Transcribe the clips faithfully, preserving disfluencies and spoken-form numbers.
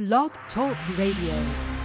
Blog Talk Radio.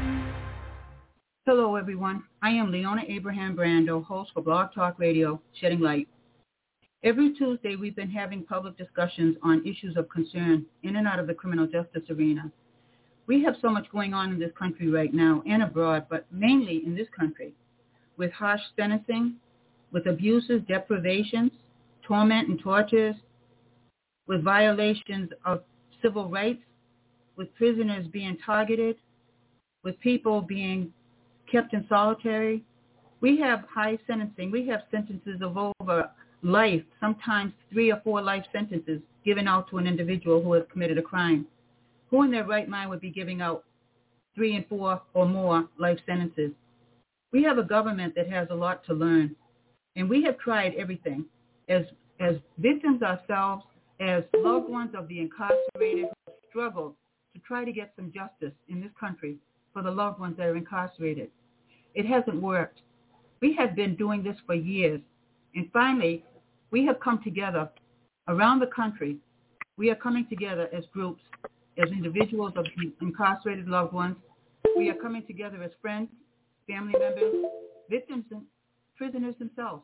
Hello, everyone. I am Leona Abraham Brando, host for Blog Talk Radio, Shedding Light. Every Tuesday, we've been having public discussions on issues of concern in and out of the criminal justice arena. We have so much going on in this country right now and abroad, but mainly in this country, with harsh sentencing, with abuses, deprivations, torment and tortures, with violations of civil rights, with prisoners being targeted, with people being kept in solitary. We have high sentencing. We have sentences of over life, sometimes three or four life sentences given out to an individual who has committed a crime. Who in their right mind would be giving out three and four or more life sentences? We have a government that has a lot to learn, and we have tried everything. As as victims ourselves, as loved ones of the incarcerated who have struggled to try to get some justice in this country for the loved ones that are incarcerated. It hasn't worked. We have been doing this for years, and finally, we have come together around the country. We are coming together as groups, as individuals of incarcerated loved ones. We are coming together as friends, family members, victims, and prisoners themselves.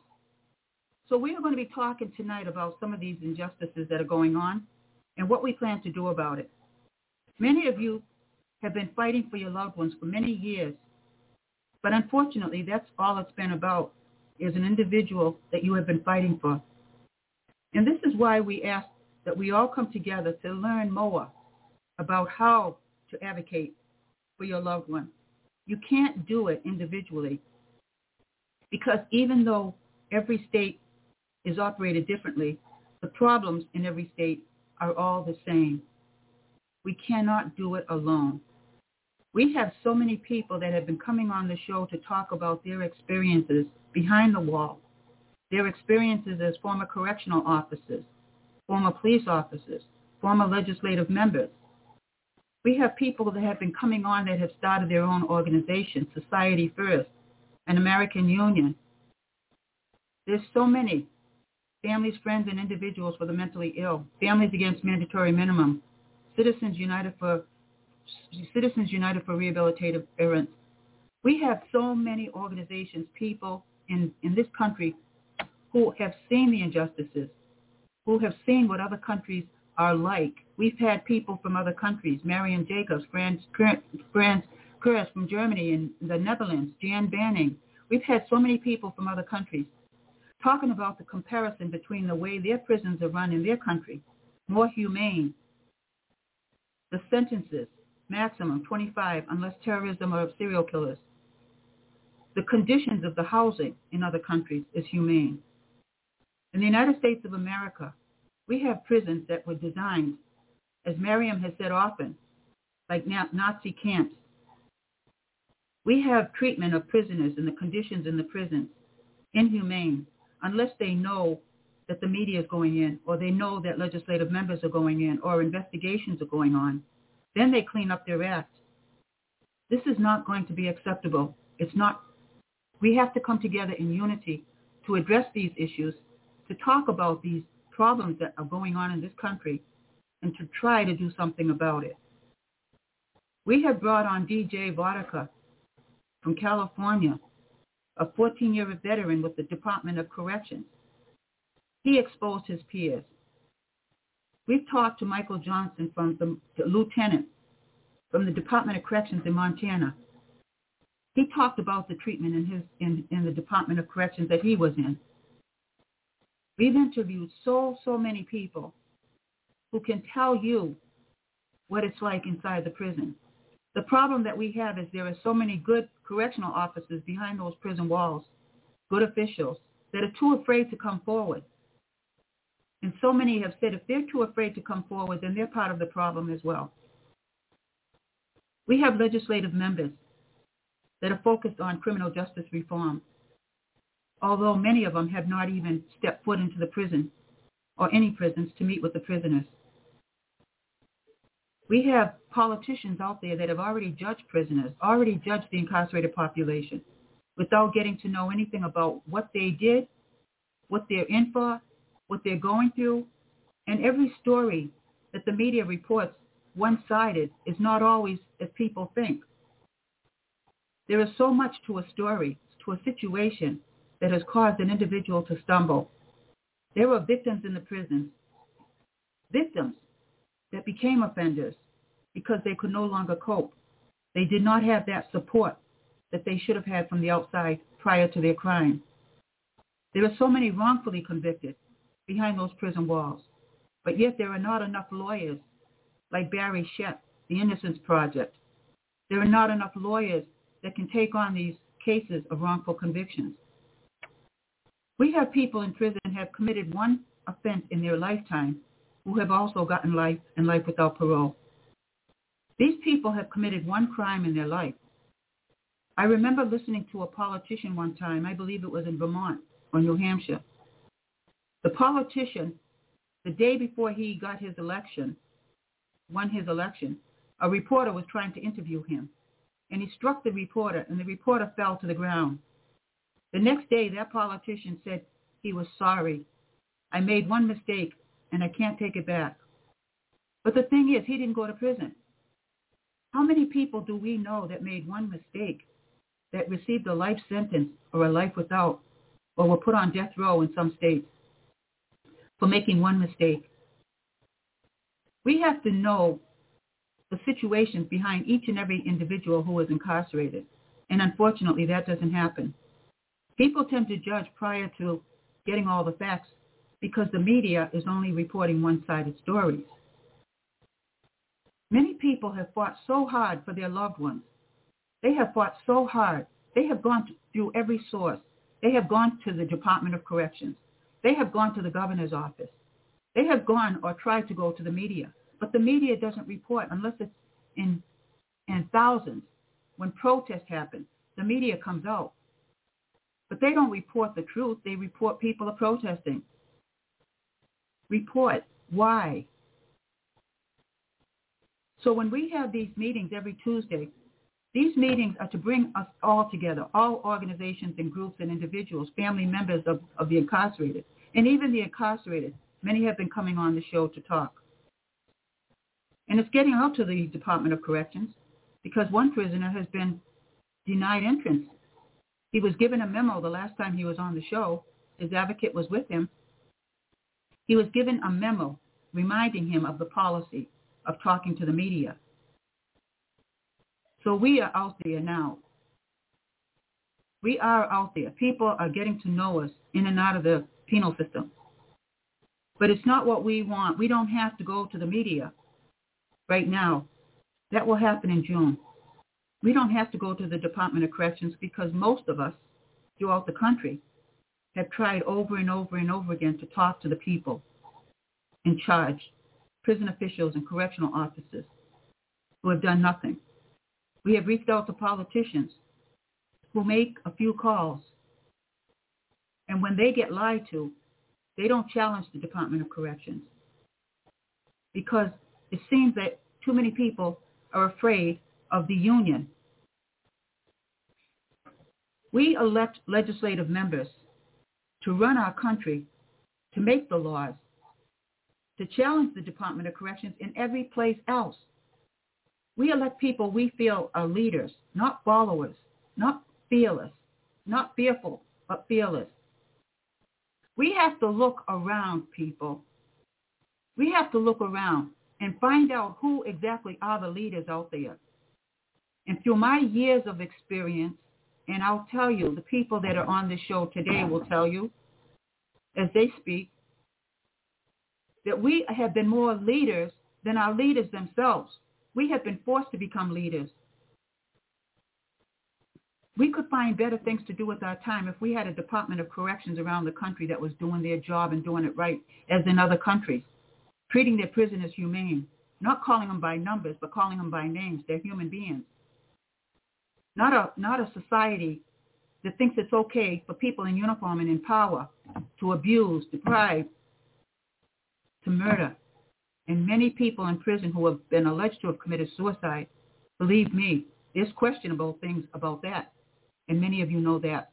So we are going to be talking tonight about some of these injustices that are going on and what we plan to do about it. Many of you have been fighting for your loved ones for many years, but unfortunately, that's all it's been about, is an individual that you have been fighting for. And this is why we ask that we all come together to learn more about how to advocate for your loved one. You can't do it individually, because even though every state is operated differently, the problems in every state are all the same. We cannot do it alone. We have so many people that have been coming on the show to talk about their experiences behind the wall, their experiences as former correctional officers, former police officers, former legislative members. We have people that have been coming on that have started their own organization, Society First, an American Union. There's so many. Families, friends, and individuals for the mentally ill, Families Against Mandatory Minimum, Citizens United for Citizens United for Rehabilitative Parents. We have so many organizations, people in, in this country who have seen the injustices, who have seen what other countries are like. We've had people from other countries, Marion Jacobs, Franz Kurz from Germany and the Netherlands, Jan Banning. We've had so many people from other countries talking about the comparison between the way their prisons are run in their country, more humane, the sentences, maximum twenty-five unless terrorism or serial killers. The conditions of the housing in other countries is humane. In the United States of America, we have prisons that were designed, as Miriam has said often, like Nazi camps. We have treatment of prisoners and the conditions in the prisons inhumane, unless they know that the media is going in, or they know that legislative members are going in, or investigations are going on. Then they clean up their act. This is not going to be acceptable. It's not. We have to come together in unity to address these issues, to talk about these problems that are going on in this country, and to try to do something about it. We have brought on D J Vodka from California, a fourteen-year veteran with the Department of Corrections. He exposed his peers. We've talked to Michael Johnson, from the, the lieutenant from the Department of Corrections in Montana. He talked about the treatment in his in, in the Department of Corrections that he was in. We've interviewed so, so many people who can tell you what it's like inside the prison. The problem that we have is there are so many good correctional officers behind those prison walls, good officials, that are too afraid to come forward. And so many have said if they're too afraid to come forward, then they're part of the problem as well. We have legislative members that are focused on criminal justice reform, although many of them have not even stepped foot into the prison or any prisons to meet with the prisoners. We have politicians out there that have already judged prisoners, already judged the incarcerated population, without getting to know anything about what they did, what they're in for, what they're going through, and every story that the media reports one-sided is not always as people think. There is so much to a story, to a situation that has caused an individual to stumble. There were victims in the prisons, victims that became offenders because they could no longer cope. They did not have that support that they should have had from the outside prior to their crime. There are so many wrongfully convicted behind those prison walls, but yet there are not enough lawyers like Barry Shett, the Innocence Project. There are not enough lawyers that can take on these cases of wrongful convictions. We have people in prison who have committed one offense in their lifetime who have also gotten life and life without parole. These people have committed one crime in their life. I remember listening to a politician one time, I believe it was in Vermont or New Hampshire. The politician, the day before he got his election, won his election, a reporter was trying to interview him, and he struck the reporter, and the reporter fell to the ground. The next day, that politician said he was sorry. I made one mistake, and I can't take it back. But the thing is, he didn't go to prison. How many people do we know that made one mistake, that received a life sentence or a life without, or were put on death row in some states for making one mistake? We have to know the situations behind each and every individual who is incarcerated, and unfortunately that doesn't happen. People tend to judge prior to getting all the facts because the media is only reporting one-sided stories. Many people have fought so hard for their loved ones. They have fought so hard. They have gone through every source. They have gone to the Department of Corrections. They have gone to the governor's office. They have gone or tried to go to the media. But the media doesn't report unless it's in, in thousands. When protests happen, the media comes out. But they don't report the truth. They report people are protesting. Report. Why? So when we have these meetings every Tuesday, these meetings are to bring us all together, all organizations and groups and individuals, family members of, of the incarcerated, and even the incarcerated. Many have been coming on the show to talk. And it's getting out to the Department of Corrections because one prisoner has been denied entrance. He was given a memo the last time he was on the show. His advocate was with him. He was given a memo reminding him of the policy of talking to the media. So we are out there now. We are out there. People are getting to know us in and out of the penal system. But it's not what we want. We don't have to go to the media right now. That will happen in June. We don't have to go to the Department of Corrections because most of us throughout the country have tried over and over and over again to talk to the people in charge, prison officials and correctional officers who have done nothing. We have reached out to politicians who make a few calls. And when they get lied to, they don't challenge the Department of Corrections because it seems that too many people are afraid of the union. We elect legislative members to run our country, to make the laws, to challenge the Department of Corrections in every place else. We elect people we feel are leaders, not followers, not fearless, not fearful, but fearless. We have to look around, people. We have to look around and find out who exactly are the leaders out there. And through my years of experience, and I'll tell you, the people that are on this show today will tell you, as they speak, that we have been more leaders than our leaders themselves. We have been forced to become leaders. We could find better things to do with our time if we had a Department of Corrections around the country that was doing their job and doing it right, as in other countries, treating their prisoners humane, not calling them by numbers, but calling them by names. They're human beings. Not a, not a society that thinks it's okay for people in uniform and in power to abuse, deprive, to murder. And many people in prison who have been alleged to have committed suicide, believe me, there's questionable things about that. And many of you know that.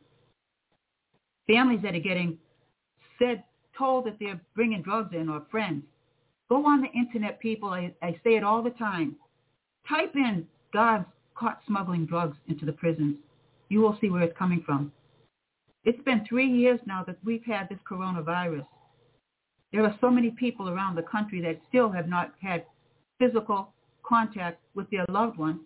Families that are getting said, told that they're bringing drugs in or friends, Go on the internet, people. I, I say it all the time. Type in guards caught smuggling drugs into the prisons. You will see where it's coming from. It's been three years now that we've had this coronavirus. There are so many people around the country that still have not had physical contact with their loved ones.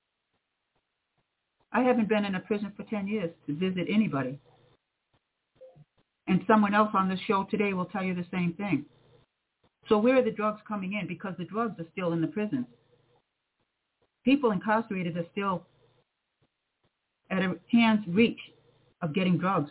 I haven't been in a prison for ten years to visit anybody. And someone else on this show today will tell you the same thing. So where are the drugs coming in? Because the drugs are still in the prisons. People incarcerated are still at a hand's reach of getting drugs.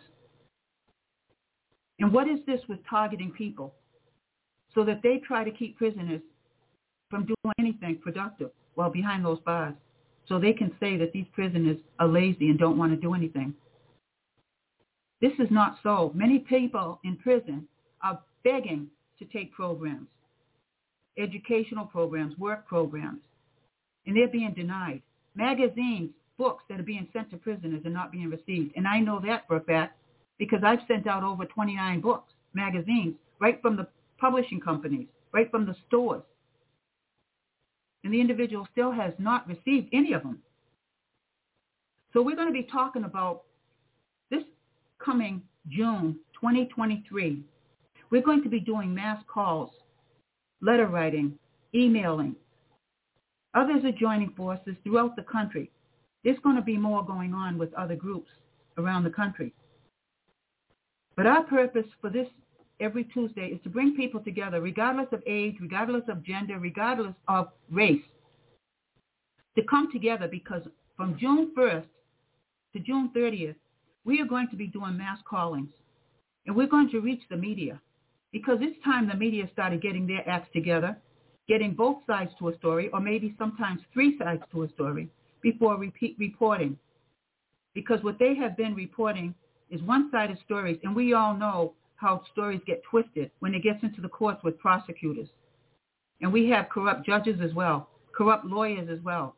And what is this with targeting people? So that they try to keep prisoners from doing anything productive while behind those bars. So they can say that these prisoners are lazy and don't want to do anything. This is not so. Many people in prison are begging to take programs, educational programs, work programs, and they're being denied. Magazines, books that are being sent to prisoners are not being received. And I know that for a fact because I've sent out over twenty-nine books, magazines, right from the publishing companies, right from the stores. And the individual still has not received any of them. So we're going to be talking about this coming June twenty twenty-three. We're going to be doing mass calls, letter writing, emailing. Others are joining forces throughout the country. There's going to be more going on with other groups around the country. But our purpose for this every Tuesday is to bring people together, regardless of age, regardless of gender, regardless of race, to come together because from June first to June thirtieth, we are going to be doing mass callings. And we're going to reach the media because it's time the media started getting their acts together, getting both sides to a story, or maybe sometimes three sides to a story before repeat reporting. Because what they have been reporting is one-sided stories, and we all know how stories get twisted when it gets into the courts with prosecutors. And we have corrupt judges as well, corrupt lawyers as well.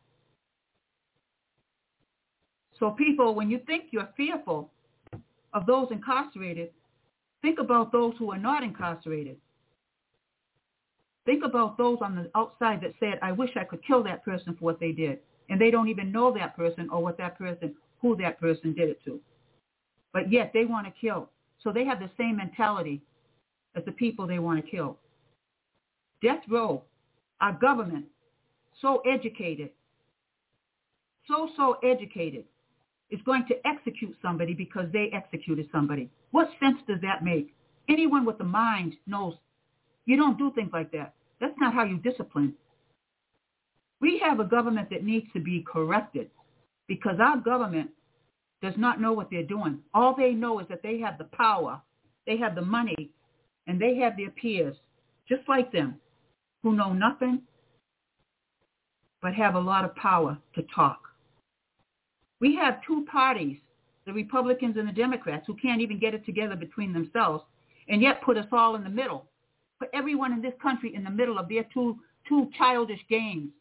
So people, when you think you're fearful of those incarcerated, think about those who are not incarcerated. Think about those on the outside that said, I wish I could kill that person for what they did. And they don't even know that person or what that person, who that person did it to. But yet they want to kill. So they have the same mentality as the people they want to kill. Death row, our government, so educated, so, so educated, is going to execute somebody because they executed somebody. What sense does that make? Anyone with a mind knows you don't do things like that. That's not how you discipline. We have a government that needs to be corrected because our government does not know what they're doing. All they know is that they have the power, they have the money, and they have their peers, just like them, who know nothing but have a lot of power to talk. We have two parties, the Republicans and the Democrats, who can't even get it together between themselves, and yet put us all in the middle. Put everyone in this country in the middle of their two, two childish games.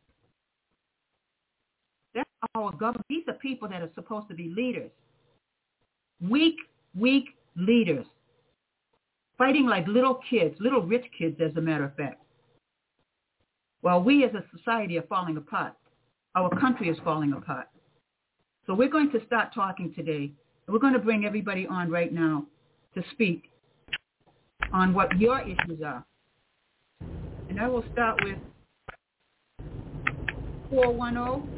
That's our government. These are people that are supposed to be leaders. Weak, weak leaders. Fighting like little kids, little rich kids, as a matter of fact. While we as a society are falling apart, our country is falling apart. So we're going to start talking today. We're going to bring everybody on right now to speak on what your issues are. And I will start with four one zero.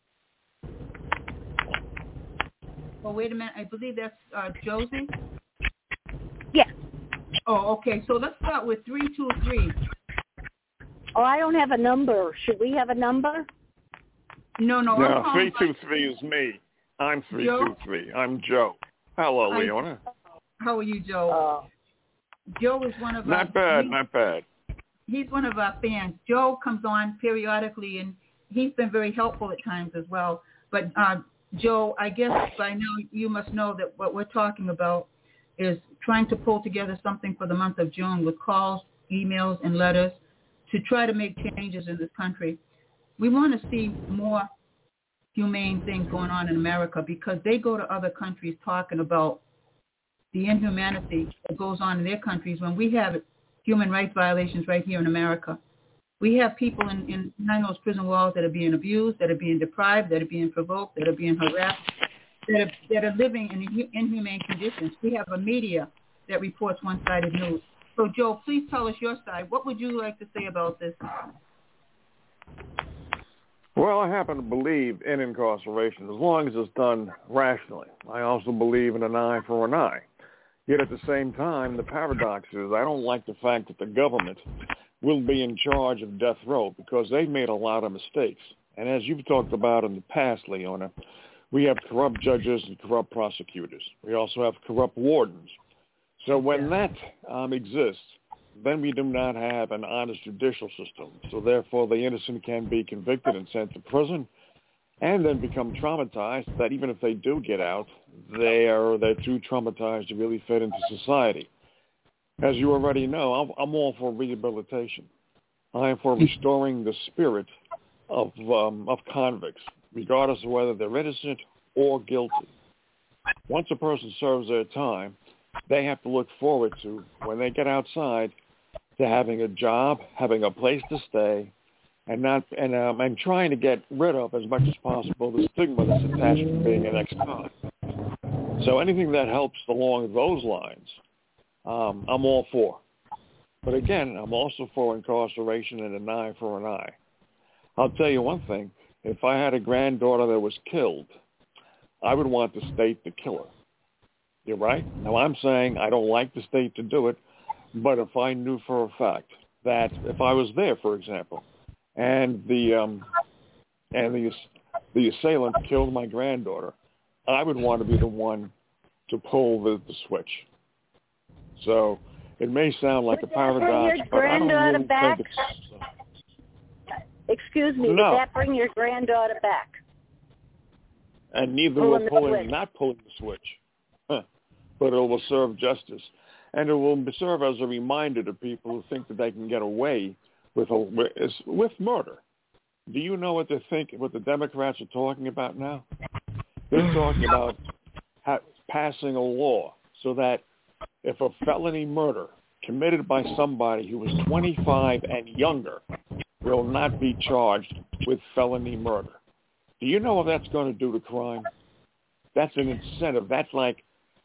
Oh, wait a minute. I believe that's uh, Josie. Yes. Oh, okay. So let's start with three two three. Oh, I don't have a number. Should we have a number? No, no. No, three two three is me. I'm three two three. I'm Joe. Hello, Hi. Leona. How are you, Joe? Uh, Joe is one of not our... Not bad, he, not bad. He's one of our fans. Joe comes on periodically, and he's been very helpful at times as well. But, uh, Joe, I guess by now you must know that what we're talking about is trying to pull together something for the month of June with calls, emails, and letters to try to make changes in this country. We want to see more humane things going on in America because they go to other countries talking about the inhumanity that goes on in their countries when we have human rights violations right here in America. We have people in, in behind those prison walls that are being abused, that are being deprived, that are being provoked, that are being harassed, that are, that are living in inhumane conditions. We have a media that reports one-sided news. So, Joe, please tell us your side. What would you like to say about this? Well, I happen to believe in incarceration as long as it's done rationally. I also believe in an eye for an eye. Yet at the same time, the paradox is I don't like the fact that the government will be in charge of death row because they've made a lot of mistakes. And as you've talked about in the past, Leona, we have corrupt judges and corrupt prosecutors. We also have corrupt wardens. So when that um, exists, then we do not have an honest judicial system. So therefore, the innocent can be convicted and sent to prison and then become traumatized that even if they do get out, they are, they're too traumatized to really fit into society. As you already know, I'm, I'm all for rehabilitation. I am for restoring the spirit of um, of convicts, regardless of whether they're innocent or guilty. Once a person serves their time, they have to look forward to, when they get outside, to having a job, having a place to stay, and not and um, and trying to get rid of as much as possible the stigma that's attached to being an ex-con. So anything that helps along those lines, um, I'm all for. But again, I'm also for incarceration and an eye for an eye. I'll tell you one thing. If I had a granddaughter that was killed, I would want the state to kill her. You're right. Now, I'm saying I don't like the state to do it, but if I knew for a fact that if I was there, for example, and the um, and the the assailant killed my granddaughter, I would want to be the one to pull the, the switch. So it may sound like Would a paradox, your but I don't granddaughter really back? think it's... Excuse me, No. would that bring your granddaughter back? And neither Pulling will the pulling, switch. not pulling the switch, huh. But it will serve justice. And it will serve as a reminder to people who think that they can get away with a, with, with murder. Do you know what they think, what the Democrats are talking about now? They're talking about ha- passing a law so that if a felony murder committed by somebody who was twenty-five and younger will not be charged with felony murder. Do you know what that's going to do to crime? That's an incentive. That's like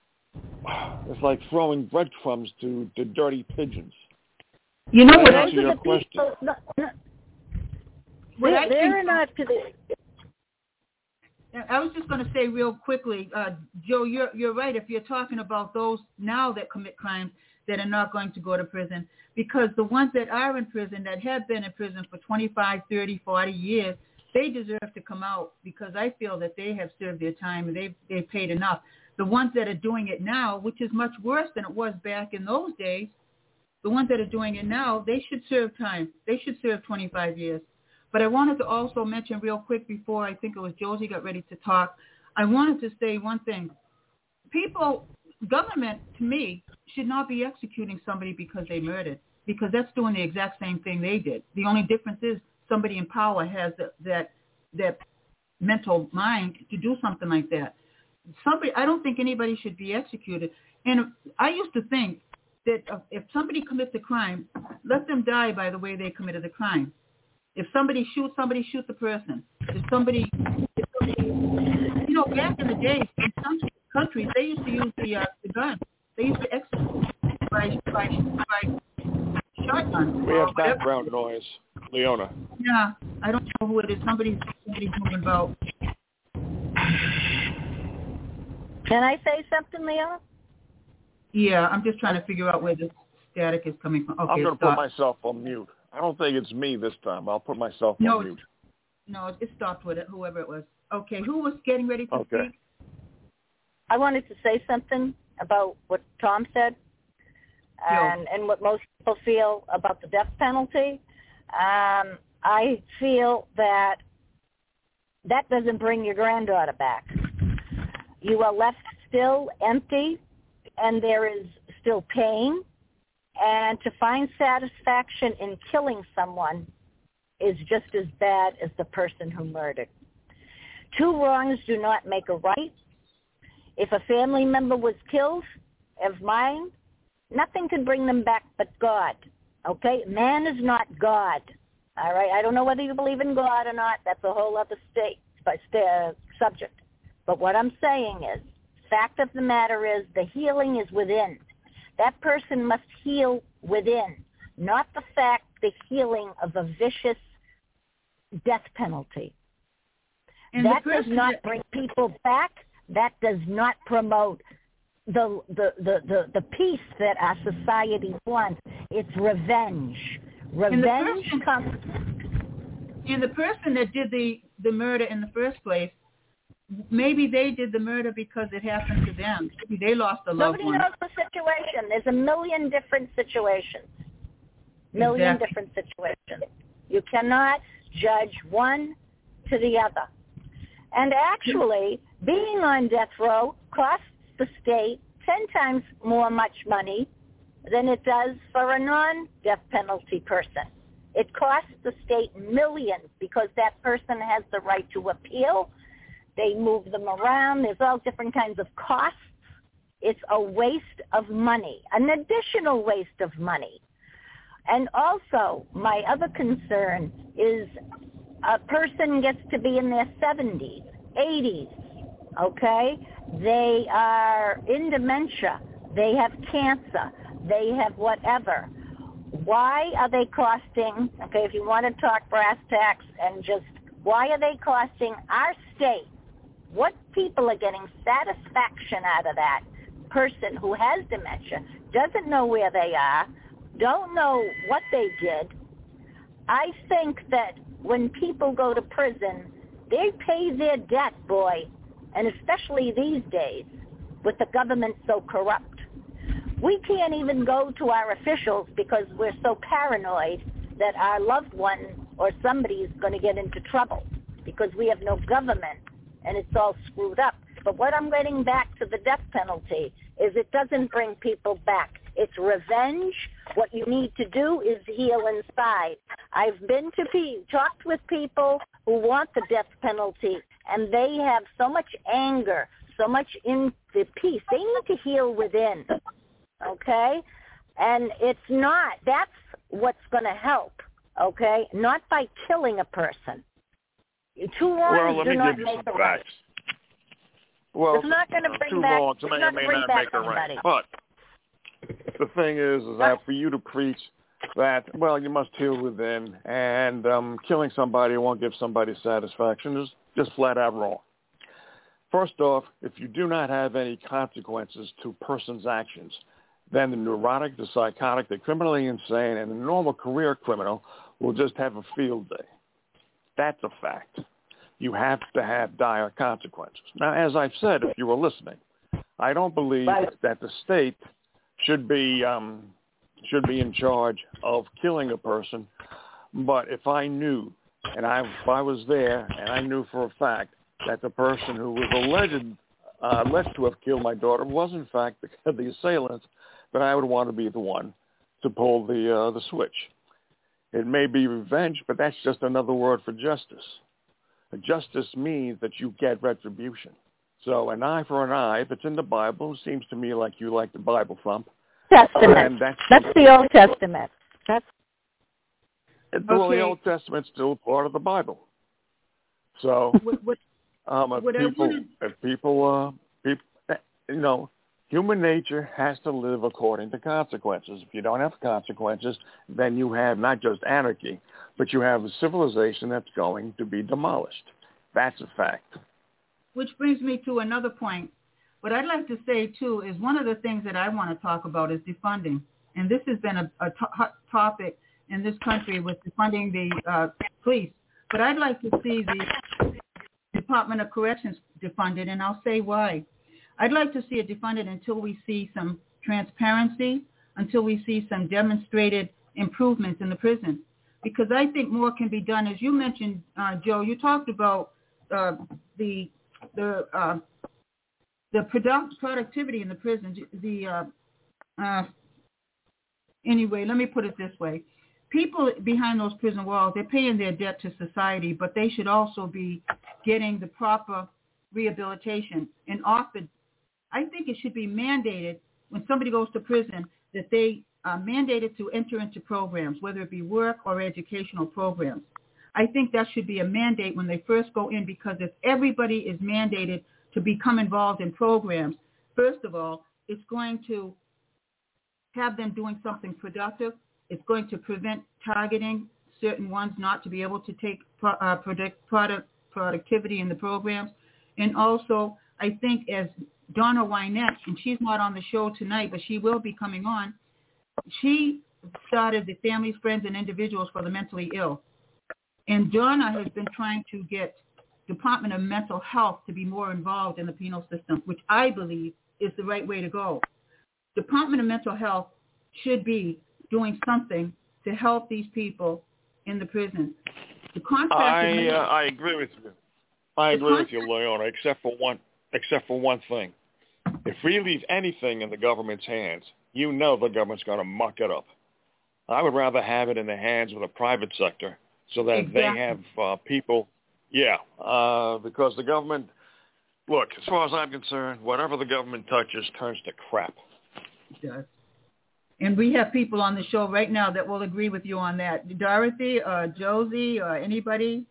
it's like throwing breadcrumbs to, to dirty pigeons. You know what? To I, answer your question. People, no, no, what I they're think, not to the... I was just going to say real quickly, uh, Joe, you're you're right. If you're talking about those now that commit crimes that are not going to go to prison, because the ones that are in prison, that have been in prison for twenty-five, thirty, forty years, they deserve to come out because I feel that they have served their time and they've, they've paid enough. The ones that are doing it now, which is much worse than it was back in those days, the ones that are doing it now, they should serve time. They should serve twenty-five years. But I wanted to also mention real quick before I think it was Josie got ready to talk, I wanted to say one thing. People, government, to me, should not be executing somebody because they murdered, because that's doing the exact same thing they did. The only difference is somebody in power has that that, that mental mind to do something like that. Somebody, I don't think anybody should be executed. And I used to think that if somebody commits a crime, let them die by the way they committed the crime. If somebody shoots somebody, shoot the person. If somebody, if somebody you know, back in the day, in some countries, they used to use the, uh, the gun. They used to execute by, by, by shotgun. We have background noise, Leona. Yeah, I don't know who it is. Somebody's, somebody's moving about. Can I say something, Leona? Yeah, I'm just trying to figure out where the static is coming from. Okay, I'm going to stop. put myself on mute. I don't think it's me this time. I'll put myself No, on mute. No, it stopped with it, whoever it was. Okay, who was getting ready to Okay. speak? I wanted to say something about what Tom said and, and what most people feel about the death penalty. Um, I feel that that doesn't bring your granddaughter back. You are left still empty, and there is still pain. And to find satisfaction in killing someone is just as bad as the person who murdered. Two wrongs do not make a right. If a family member was killed, of mine, Nothing can bring them back but God. Okay? Man is not God. All right? I don't know whether you believe in God or not. That's a whole other state, uh, subject. But what I'm saying is, fact of the matter is, the healing is within. That person must heal within, not the fact, the healing of a vicious death penalty. And that does not that... bring people back. That does not promote the, the, the, the, the peace that our society wants. It's revenge. Revenge and comes... And the person that did the, the murder in the first place, maybe they did the murder because it happened to them. Maybe they lost a loved one. one. Nobody knows the situation. There's a million different situations. Million exactly. different situations. You cannot judge one to the other. And actually, being on death row costs the state ten times more much money than it does for a non-death penalty person. It costs the state millions because that person has the right to appeal. They move them around. There's all different kinds of costs. It's a waste of money, an additional waste of money. And also, my other concern is a person gets to be in their seventies, eighties, okay? They are in dementia. They have cancer. They have whatever. Why are they costing, okay, if you want to talk brass tacks and just, why are they costing our state? What people are getting satisfaction out of that person who has dementia, doesn't know where they are, don't know what they did? I think that when people go to prison, they pay their debt, boy, and especially these days with the government so corrupt. We can't even go to our officials because we're so paranoid that our loved one or somebody is going to get into trouble because we have no government and it's all screwed up. But what I'm getting back to the death penalty is it doesn't bring people back. It's revenge. What you need to do is heal inside. I've been to pe- talked with people who want the death penalty, and they have so much anger, so much in the peace. They need to heal within, okay? And it's not, that's what's going to help, okay? Not by killing a person. Two wrongs well, do not make a right. Well, it's not going to bring two back, wrongs may or may not make a right. But the thing is, is that for you to preach that, well, you must heal within, and um, killing somebody won't give somebody satisfaction is just flat out wrong. First off, if you do not have any consequences to a person's actions, then the neurotic, the psychotic, the criminally insane, and the normal career criminal will just have a field day. That's a fact. You have to have dire consequences. Now, as I've said, if you were listening, I don't believe that the state should be um, should be in charge of killing a person. But if I knew, and I, if I was there, and I knew for a fact that the person who was alleged uh, alleged to have killed my daughter was in fact the, the assailant, then I would want to be the one to pull the uh, the switch. It may be revenge, but that's just another word for justice. Justice means that you get retribution. So an eye for an eye, if it's in the Bible, it seems to me like you like the Bible thump. Testament. That's, that's the Old Testament. That's it, well, okay. The Old Testament's still part of the Bible. So what, what, um, if what people, wanted... if people, uh, people, you know, human nature has to live according to consequences. If you don't have consequences, then you have not just anarchy, but you have a civilization that's going to be demolished. That's a fact. Which brings me to another point. What I'd like to say, too, is one of the things that I want to talk about is defunding. And this has been a, a to- hot topic in this country with defunding the uh, police. But I'd like to see the Department of Corrections defunded, and I'll say why. I'd like to see it defunded until we see some transparency, until we see some demonstrated improvements in the prison. Because I think more can be done. As you mentioned, uh, Joe, you talked about uh, the the uh, the product, productivity in the prison. The uh, uh, anyway, let me put it this way: people behind those prison walls, they're paying their debt to society, but they should also be getting the proper rehabilitation and offered. I think it should be mandated when somebody goes to prison that they are mandated to enter into programs, whether it be work or educational programs. I think that should be a mandate when they first go in, because if everybody is mandated to become involved in programs, first of all, it's going to have them doing something productive. It's going to prevent targeting certain ones not to be able to take uh, product, product productivity in the programs. And also, I think as Donna Wynette, and she's not on the show tonight, but she will be coming on, she started the Families, Friends, and Individuals for the Mentally Ill. And Donna has been trying to get Department of Mental Health to be more involved in the penal system, which I believe is the right way to go. Department of Mental Health should be doing something to help these people in the prison. The contract I uh, I agree with you. I agree contract- with you, Leona, except for one except for one thing. If we leave anything in the government's hands, you know the government's going to muck it up. I would rather have it in the hands of the private sector so that exactly. they have uh, people, yeah, uh, because the government, look, as far as I'm concerned, whatever the government touches turns to crap. It does. And we have people on the show right now that will agree with you on that. Dorothy, uh, Josie, or anybody?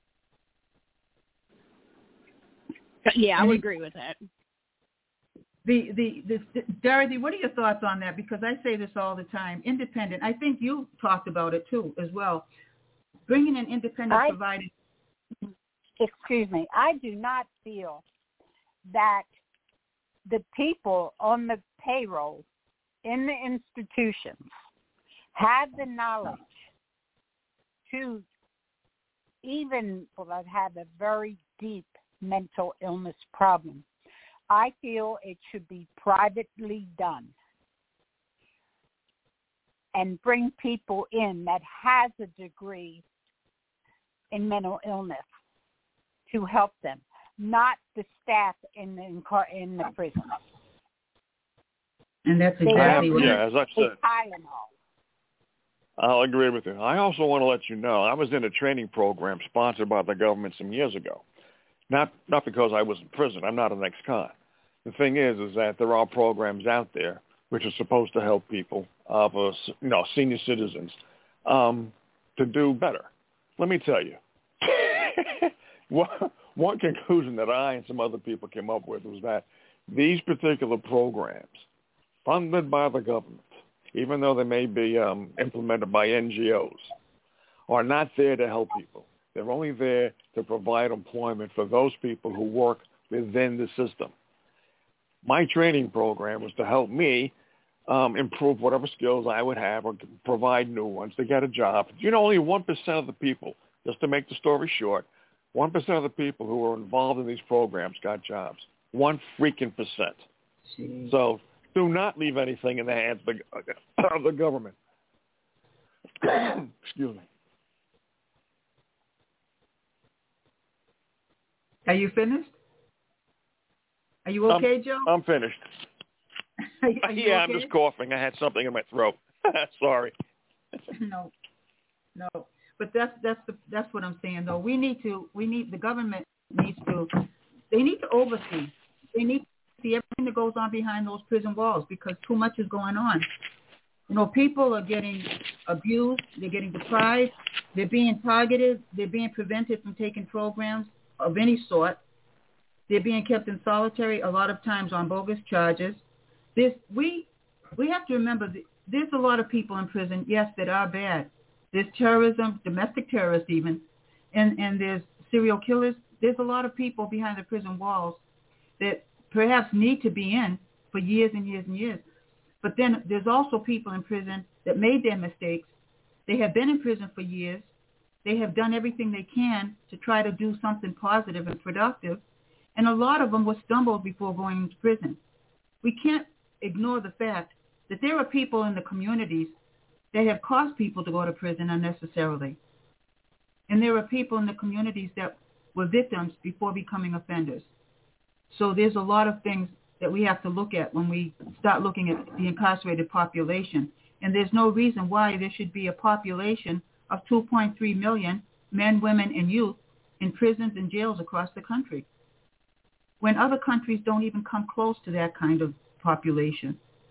Yeah, I Any- would agree with that. The, the, the, the, Dorothy, what are your thoughts on that? Because I say this all the time. Independent. I think you talked about it too, as well. Bringing in independent I, providers. Excuse me. I do not feel that the people on the payroll in the institutions have the knowledge to even, well, I've had a very deep mental illness problem. I feel it should be privately done and bring people in that has a degree in mental illness to help them, not the staff in the in the prison. And that's They exactly have- what Yeah, as I said, Tylenol. I'll agree with you. I also want to let you know, I was in a training program sponsored by the government some years ago. Not not because I was in prison. I'm not an ex-con. The thing is, is that there are programs out there which are supposed to help people, uh, for, you know, senior citizens, um, to do better. Let me tell you, one, one conclusion that I and some other people came up with was that these particular programs, funded by the government, even though they may be um, implemented by N G Os, are not there to help people. They're only there to provide employment for those people who work within the system. My training program was to help me um, improve whatever skills I would have or provide new ones to get a job. You know, only one percent of the people, just to make the story short, one percent of the people who were involved in these programs got jobs. One freaking percent. Jeez. So do not leave anything in the hands of the, of the government. Excuse me. Are you finished? Are you okay, I'm, Joe? I'm finished. Are you, are you yeah, okay? I'm just coughing. I had something in my throat. Sorry. No, no. But that's that's the, that's what I'm saying. Though we need to, we need the government needs to, they need to oversee. They need to see everything that goes on behind those prison walls, because too much is going on. You know, people are getting abused. They're getting deprived. They're being targeted. They're being prevented from taking programs of any sort. They're being kept in solitary, a lot of times on bogus charges. This we we have to remember that there's a lot of people in prison, yes, that are bad. There's terrorism, domestic terrorists even, and, and there's serial killers. There's a lot of people behind the prison walls that perhaps need to be in for years and years and years. But then there's also people in prison that made their mistakes. They have been in prison for years. They have done everything they can to try to do something positive and productive. And a lot of them were stumbled before going into prison. We can't ignore the fact that there are people in the communities that have caused people to go to prison unnecessarily. And there are people in the communities that were victims before becoming offenders. So there's a lot of things that we have to look at when we start looking at the incarcerated population. And there's no reason why there should be a population of two point three million men, women, and youth in prisons and jails across the country, when other countries don't even come close to that kind of population.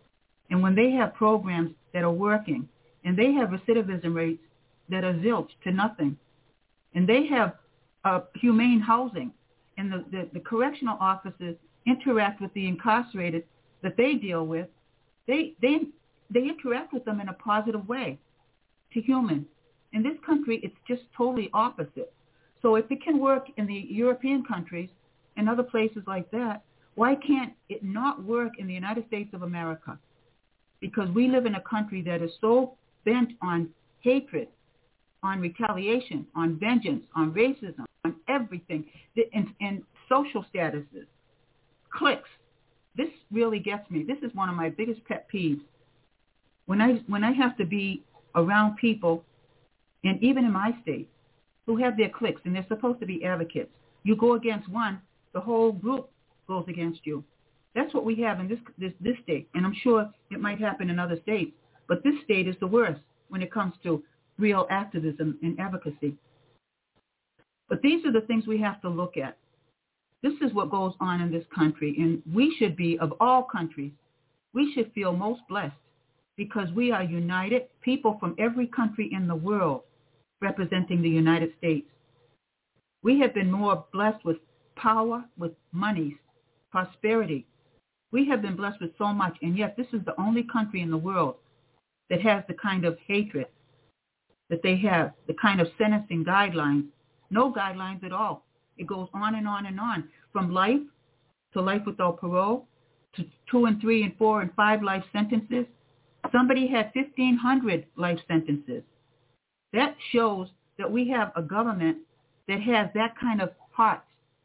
And when they have programs that are working, and they have recidivism rates that are zilch to nothing, and they have uh, humane housing, and the, the, the correctional officers interact with the incarcerated that they deal with, they they they interact with them in a positive way to humans. In this country, it's just totally opposite. So if it can work in the European countries and other places like that, why can't it not work in the United States of America? Because we live in a country that is so bent on hatred, on retaliation, on vengeance, on racism, on everything, and, and social statuses, cliques. This really gets me. This is one of my biggest pet peeves. When I when I have to be around people, and even in my state, who have their cliques, and they're supposed to be advocates. You go against one, the whole group goes against you. That's what we have in this this this state, and I'm sure it might happen in other states. But this state is the worst when it comes to real activism and advocacy. But these are the things we have to look at. This is what goes on in this country, and we should be, of all countries, we should feel most blessed because we are united, people from every country in the world representing the United States. We have been more blessed with power, with monies, prosperity. We have been blessed with so much, and yet this is the only country in the world that has the kind of hatred that they have, the kind of sentencing guidelines, no guidelines at all. It goes on and on and on, from life to life without parole to two and three and four and five life sentences. Somebody had fifteen hundred life sentences. That shows that we have a government that has that kind of heart,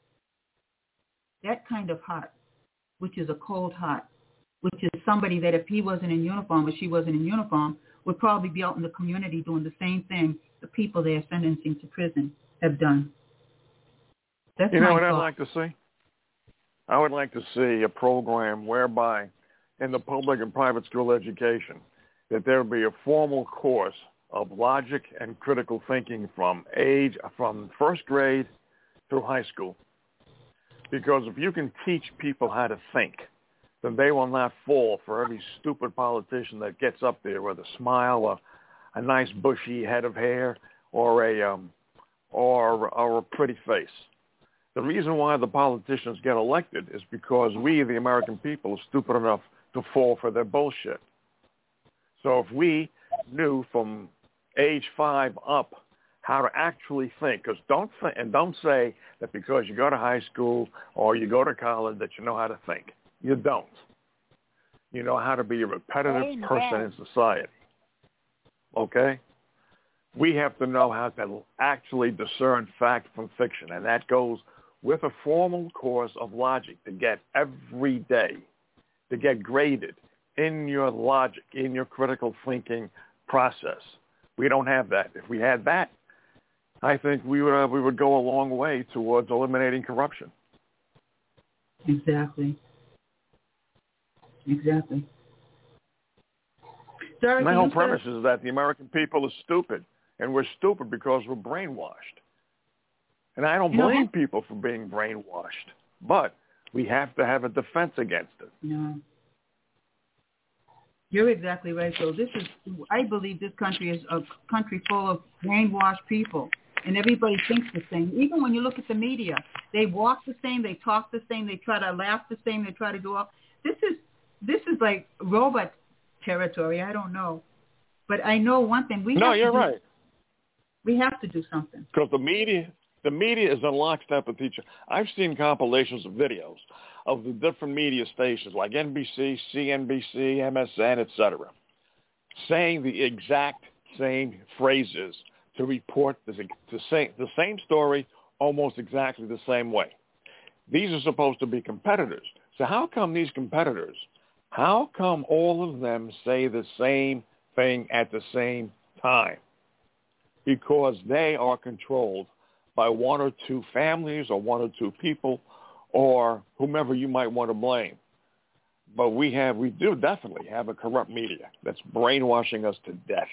that kind of heart, which is a cold heart, which is somebody that if he wasn't in uniform or she wasn't in uniform, would probably be out in the community doing the same thing the people they are sentencing to prison have done. That's you know what thought. I'd like to see? I would like to see a program whereby in the public and private school education that there would be a formal course of logic and critical thinking from age, from first grade through high school. Because if you can teach people how to think, then they will not fall for every stupid politician that gets up there with a smile, or a nice bushy head of hair, or a um, or or a pretty face. The reason why the politicians get elected is because we, the American people, are stupid enough to fall for their bullshit. So if we knew from age five up how to actually think, because don't th- and don't say that because you go to high school or you go to college that you know how to think. You don't. You know how to be a repetitive Amen. person in society. Okay? We have to know how to actually discern fact from fiction, and that goes with a formal course of logic to get every day, to get graded in your logic, in your critical thinking process. We don't have that. If we had that, I think we would uh, we would go a long way towards eliminating corruption. Exactly. Exactly. Sorry, My whole premise say- is that the American people are stupid, and we're stupid because we're brainwashed. And I don't you blame know, people for being brainwashed, but we have to have a defense against it. No. You're exactly right. So this is, I believe this country is a country full of brainwashed people, and everybody thinks the same. Even when you look at the media, they walk the same, they talk the same, they try to laugh the same, they try to do all. This is this is like robot territory. I don't know, but I know one thing. We no, have you're to do, right. We have to do something because the media. The media is in lockstep with each other. I've seen compilations of videos of the different media stations like N B C, C N B C, M S N, et cetera, saying the exact same phrases to report the, the, same, the same story almost exactly the same way. These are supposed to be competitors. So how come these competitors, how come all of them say the same thing at the same time? Because they are controlled by one or two families or one or two people or whomever you might want to blame. But we have, we do definitely have a corrupt media that's brainwashing us to death.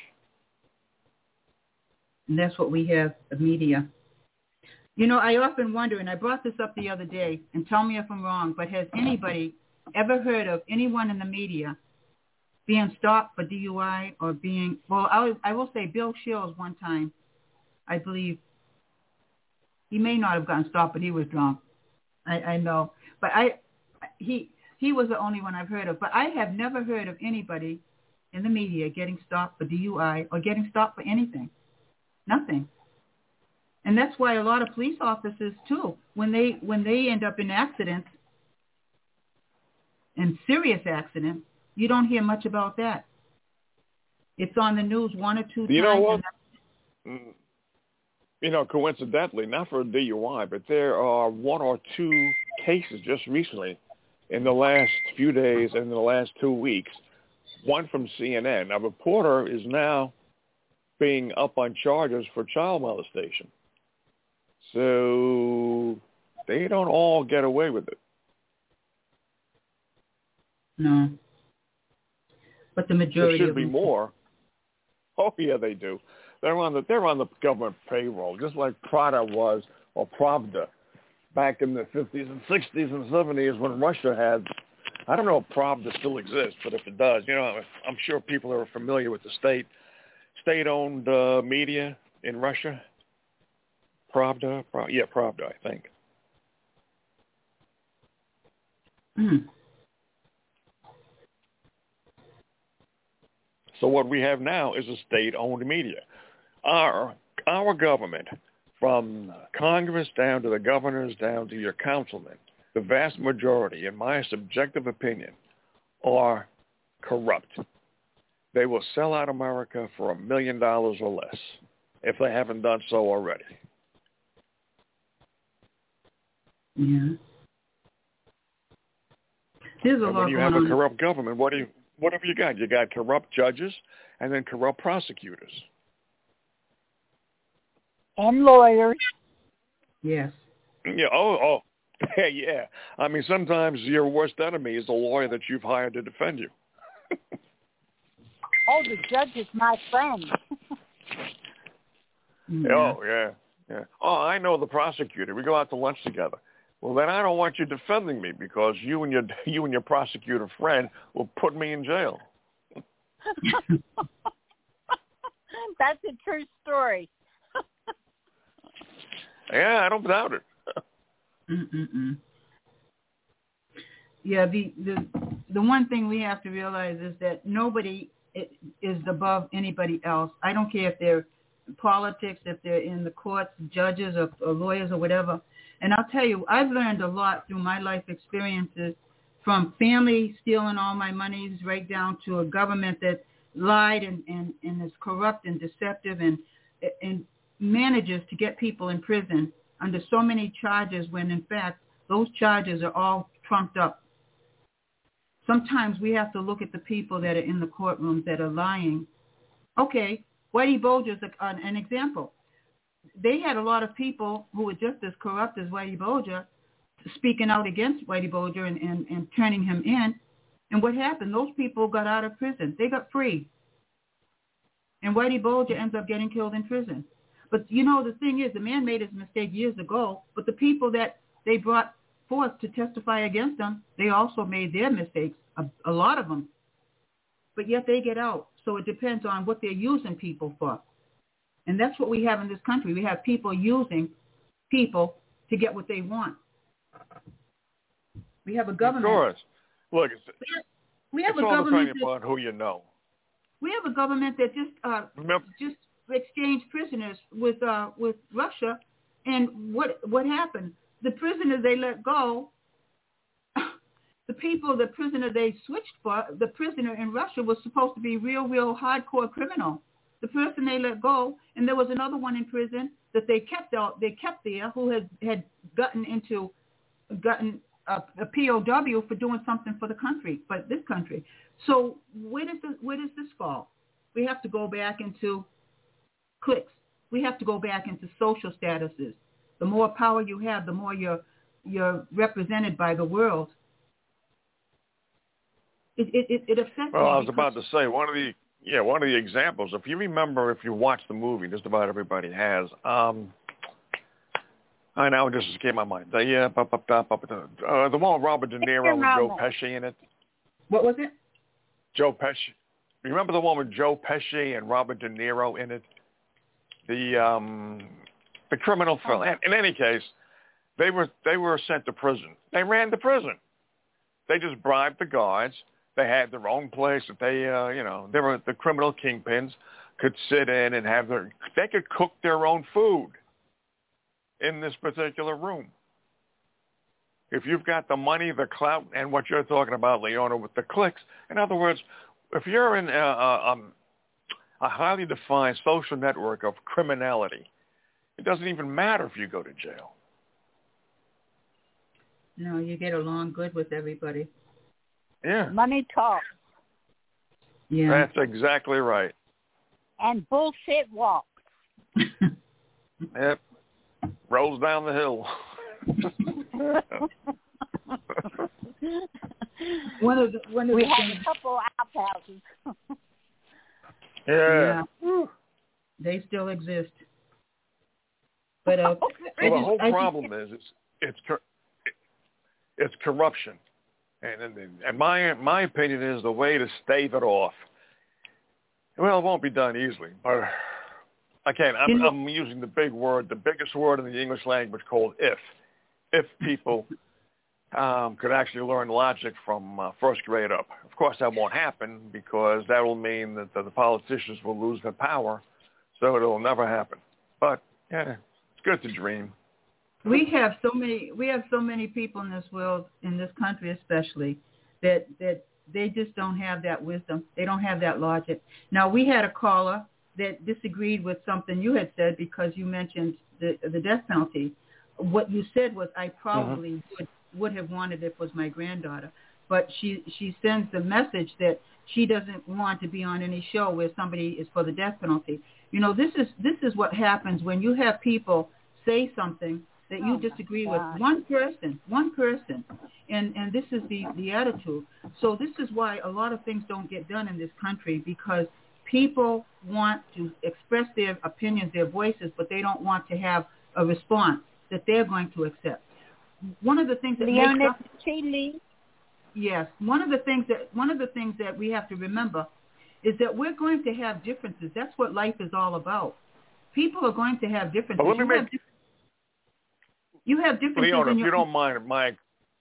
And that's what we have, the media. You know, I often wonder, and I brought this up the other day, and tell me if I'm wrong, but has anybody ever heard of anyone in the media being stopped for D U I or being, well, I, I will say Bill Shields one time, I believe, he may not have gotten stopped, but he was drunk. I, I know. But I, he he was the only one I've heard of. But I have never heard of anybody in the media getting stopped for D U I or getting stopped for anything. Nothing. And that's why a lot of police officers, too, when they when they end up in accidents, in serious accidents, you don't hear much about that. It's on the news one or two you times. Know what? And you know, coincidentally, not for a D U I, but there are one or two cases just recently in the last few days and in the last two weeks, one from C N N. A reporter is now being up on charges for child molestation. So they don't all get away with it. No. But the majority there should of be them. more. Oh yeah, they do. They're on the they're on the government payroll, just like Prada was or Pravda back in the fifties and sixties and seventies when Russia had. I don't know if Pravda still exists, but if it does, you know, I'm sure people are familiar with the state state-owned uh, media in Russia. Pravda, Pra- yeah, Pravda, I think. Mm. So what we have now is a state-owned media. Our our government, from Congress down to the governors, down to your councilmen, the vast majority, in my subjective opinion, are corrupt. They will sell out America for a million dollars or less if they haven't done so already. Yeah. There's a and lot when you going have on. a corrupt government, what do you what have you got? You got corrupt judges and then corrupt prosecutors. And lawyers. Yes. Yeah. Oh. Oh. Yeah. Yeah. I mean, sometimes your worst enemy is the lawyer that you've hired to defend you. Oh, the judge is my friend. Yeah. Oh, yeah. Yeah. Oh, I know the prosecutor. We go out to lunch together. Well, then I don't want you defending me because you and your you and your prosecutor friend will put me in jail. That's a true story. Yeah, I don't doubt it. Mm-mm-mm. Yeah, the, the the one thing we have to realize is that nobody is above anybody else. I don't care if they're in politics, if they're in the courts, judges or, or lawyers or whatever. And I'll tell you, I've learned a lot through my life experiences, from family stealing all my monies right down to a government that lied and, and, and is corrupt and deceptive and and manages to get people in prison under so many charges when, in fact, those charges are all trumped up. Sometimes we have to look at the people that are in the courtrooms that are lying. Okay, Whitey Bulger's an, an example. They had a lot of people who were just as corrupt as Whitey Bulger speaking out against Whitey Bulger and, and, and turning him in. And what happened? Those people got out of prison. They got free. And Whitey Bulger ends up getting killed in prison. But, you know, the thing is, the man made his mistake years ago, but the people that they brought forth to testify against him, they also made their mistakes, a, a lot of them. But yet they get out. So it depends on what they're using people for. And that's what we have in this country. We have people using people to get what they want. We have a government. Of course. Look, it's, we have it's a all government depending upon who you know. We have a government that just uh, just exchanged prisoners with uh, with Russia, and what what happened? The prisoners they let go, the people, the prisoner they switched for, the prisoner in Russia was supposed to be real, real hardcore criminal. The person they let go, and there was another one in prison that they kept out, they kept there who had had gotten into gotten a, a P O W for doing something for the country, for this country. So where does this, where does this fall? We have to go back into cliques. We have to go back into social statuses. The more power you have, the more you're you're represented by the world. It it it, it affects. Well, I was about to say one of the yeah one of the examples. If you remember, if you watch the movie, just about everybody has. Um, I know it just escaped my mind. Uh, yeah, uh, the one with Robert De Niro and Joe Pesci in it. What was it? Joe Pesci. Remember the one with Joe Pesci and Robert De Niro in it? The um, the criminal film. In, in any case, they were they were sent to prison. They ran the prison. They just bribed the guards. They had their own place that they, uh, you know, they were the criminal kingpins could sit in and have their. They could cook their own food in this particular room. If you've got the money, the clout, and what you're talking about, Leona, with the clicks. In other words, if you're in a, a, a highly defined social network of criminality, it doesn't even matter if you go to jail. No, you get along good with everybody. Yeah. Money talks. Yeah. That's exactly right. And bullshit walks. Yep. Rolls down the hill. one of the one of we the have things, a couple outhouses. Yeah. yeah. They still exist. But uh, well, I the just, whole I problem just, is it's it's it's corruption, and and, and my my opinion is the way to stave it off. Well, it won't be done easily, but again, I'm, I'm using the big word, the biggest word in the English language, called if. If people um, could actually learn logic from uh, first grade up. Of course, that won't happen because that will mean that the, the politicians will lose their power, so it will never happen. But yeah, it's good to dream. We have so many. We have so many people in this world, in this country especially, that that they just don't have that wisdom. They don't have that logic. Now, we had a caller that disagreed with something you had said because you mentioned the the death penalty. What you said was, I probably mm-hmm. would, would have wanted if it was my granddaughter. But she, she sends the message that she doesn't want to be on any show where somebody is for the death penalty. You know, this is this is what happens when you have people say something that you oh disagree with. One person, one person. And, and this is the, the attitude. So this is why a lot of things don't get done in this country, because people want to express their opinions, their voices, but they don't want to have a response that they're going to accept. One of the things that Leona makes us, Chile. yes, one of the things that one of the things that we have to remember is that we're going to have differences. That's what life is all about. People are going to have differences. Well, let me you, make, have, you have differences. Leona, in if your, you don't mind my,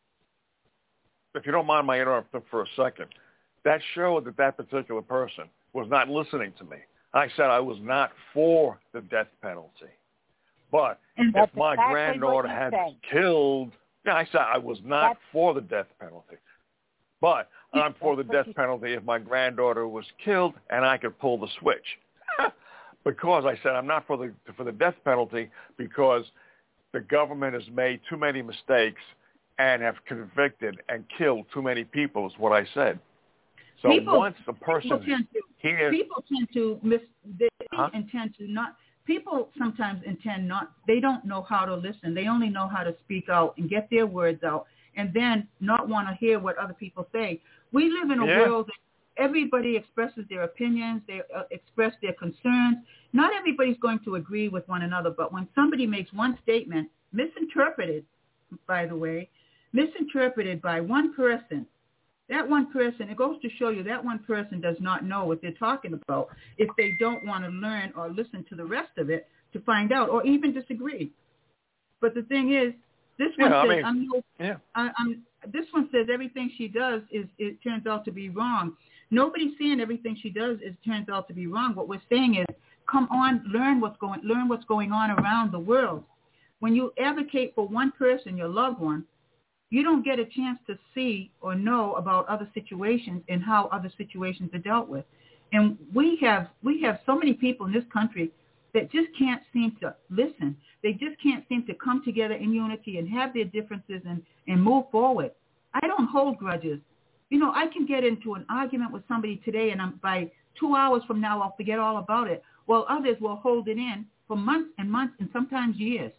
if you don't mind my interrupting for a second, that showed that that particular person was not listening to me. I said I was not for the death penalty. But and if my exactly granddaughter had been killed, yeah, I said I was not that's, for the death penalty. But I'm for the death penalty if my granddaughter was killed and I could pull the switch. Because I said I'm not for the for the death penalty because the government has made too many mistakes and have convicted and killed too many people is what I said. So people, once the person hears... People tend to miss... They huh? intend to not... People sometimes intend not, they don't know how to listen. They only know how to speak out and get their words out and then not want to hear what other people say. We live in a yeah. world that everybody expresses their opinions, they uh, express their concerns. Not everybody's going to agree with one another, but when somebody makes one statement, misinterpreted, by the way, misinterpreted by one person, that one person, it goes to show you that one person does not know what they're talking about if they don't want to learn or listen to the rest of it to find out or even disagree. But the thing is, this one yeah, says, I mean, I'm no, yeah. I, I'm, this one says everything she does is, it turns out to be wrong. Nobody's saying everything she does is turns out to be wrong. What we're saying is, come on, learn what's going, learn what's going on around the world. When you advocate for one person, your loved one, you don't get a chance to see or know about other situations and how other situations are dealt with. And we have we have so many people in this country that just can't seem to listen. They just can't seem to come together in unity and have their differences and, and move forward. I don't hold grudges. You know, I can get into an argument with somebody today and I'm, by two hours from now I'll forget all about it, while others will hold it in for months and months and sometimes years.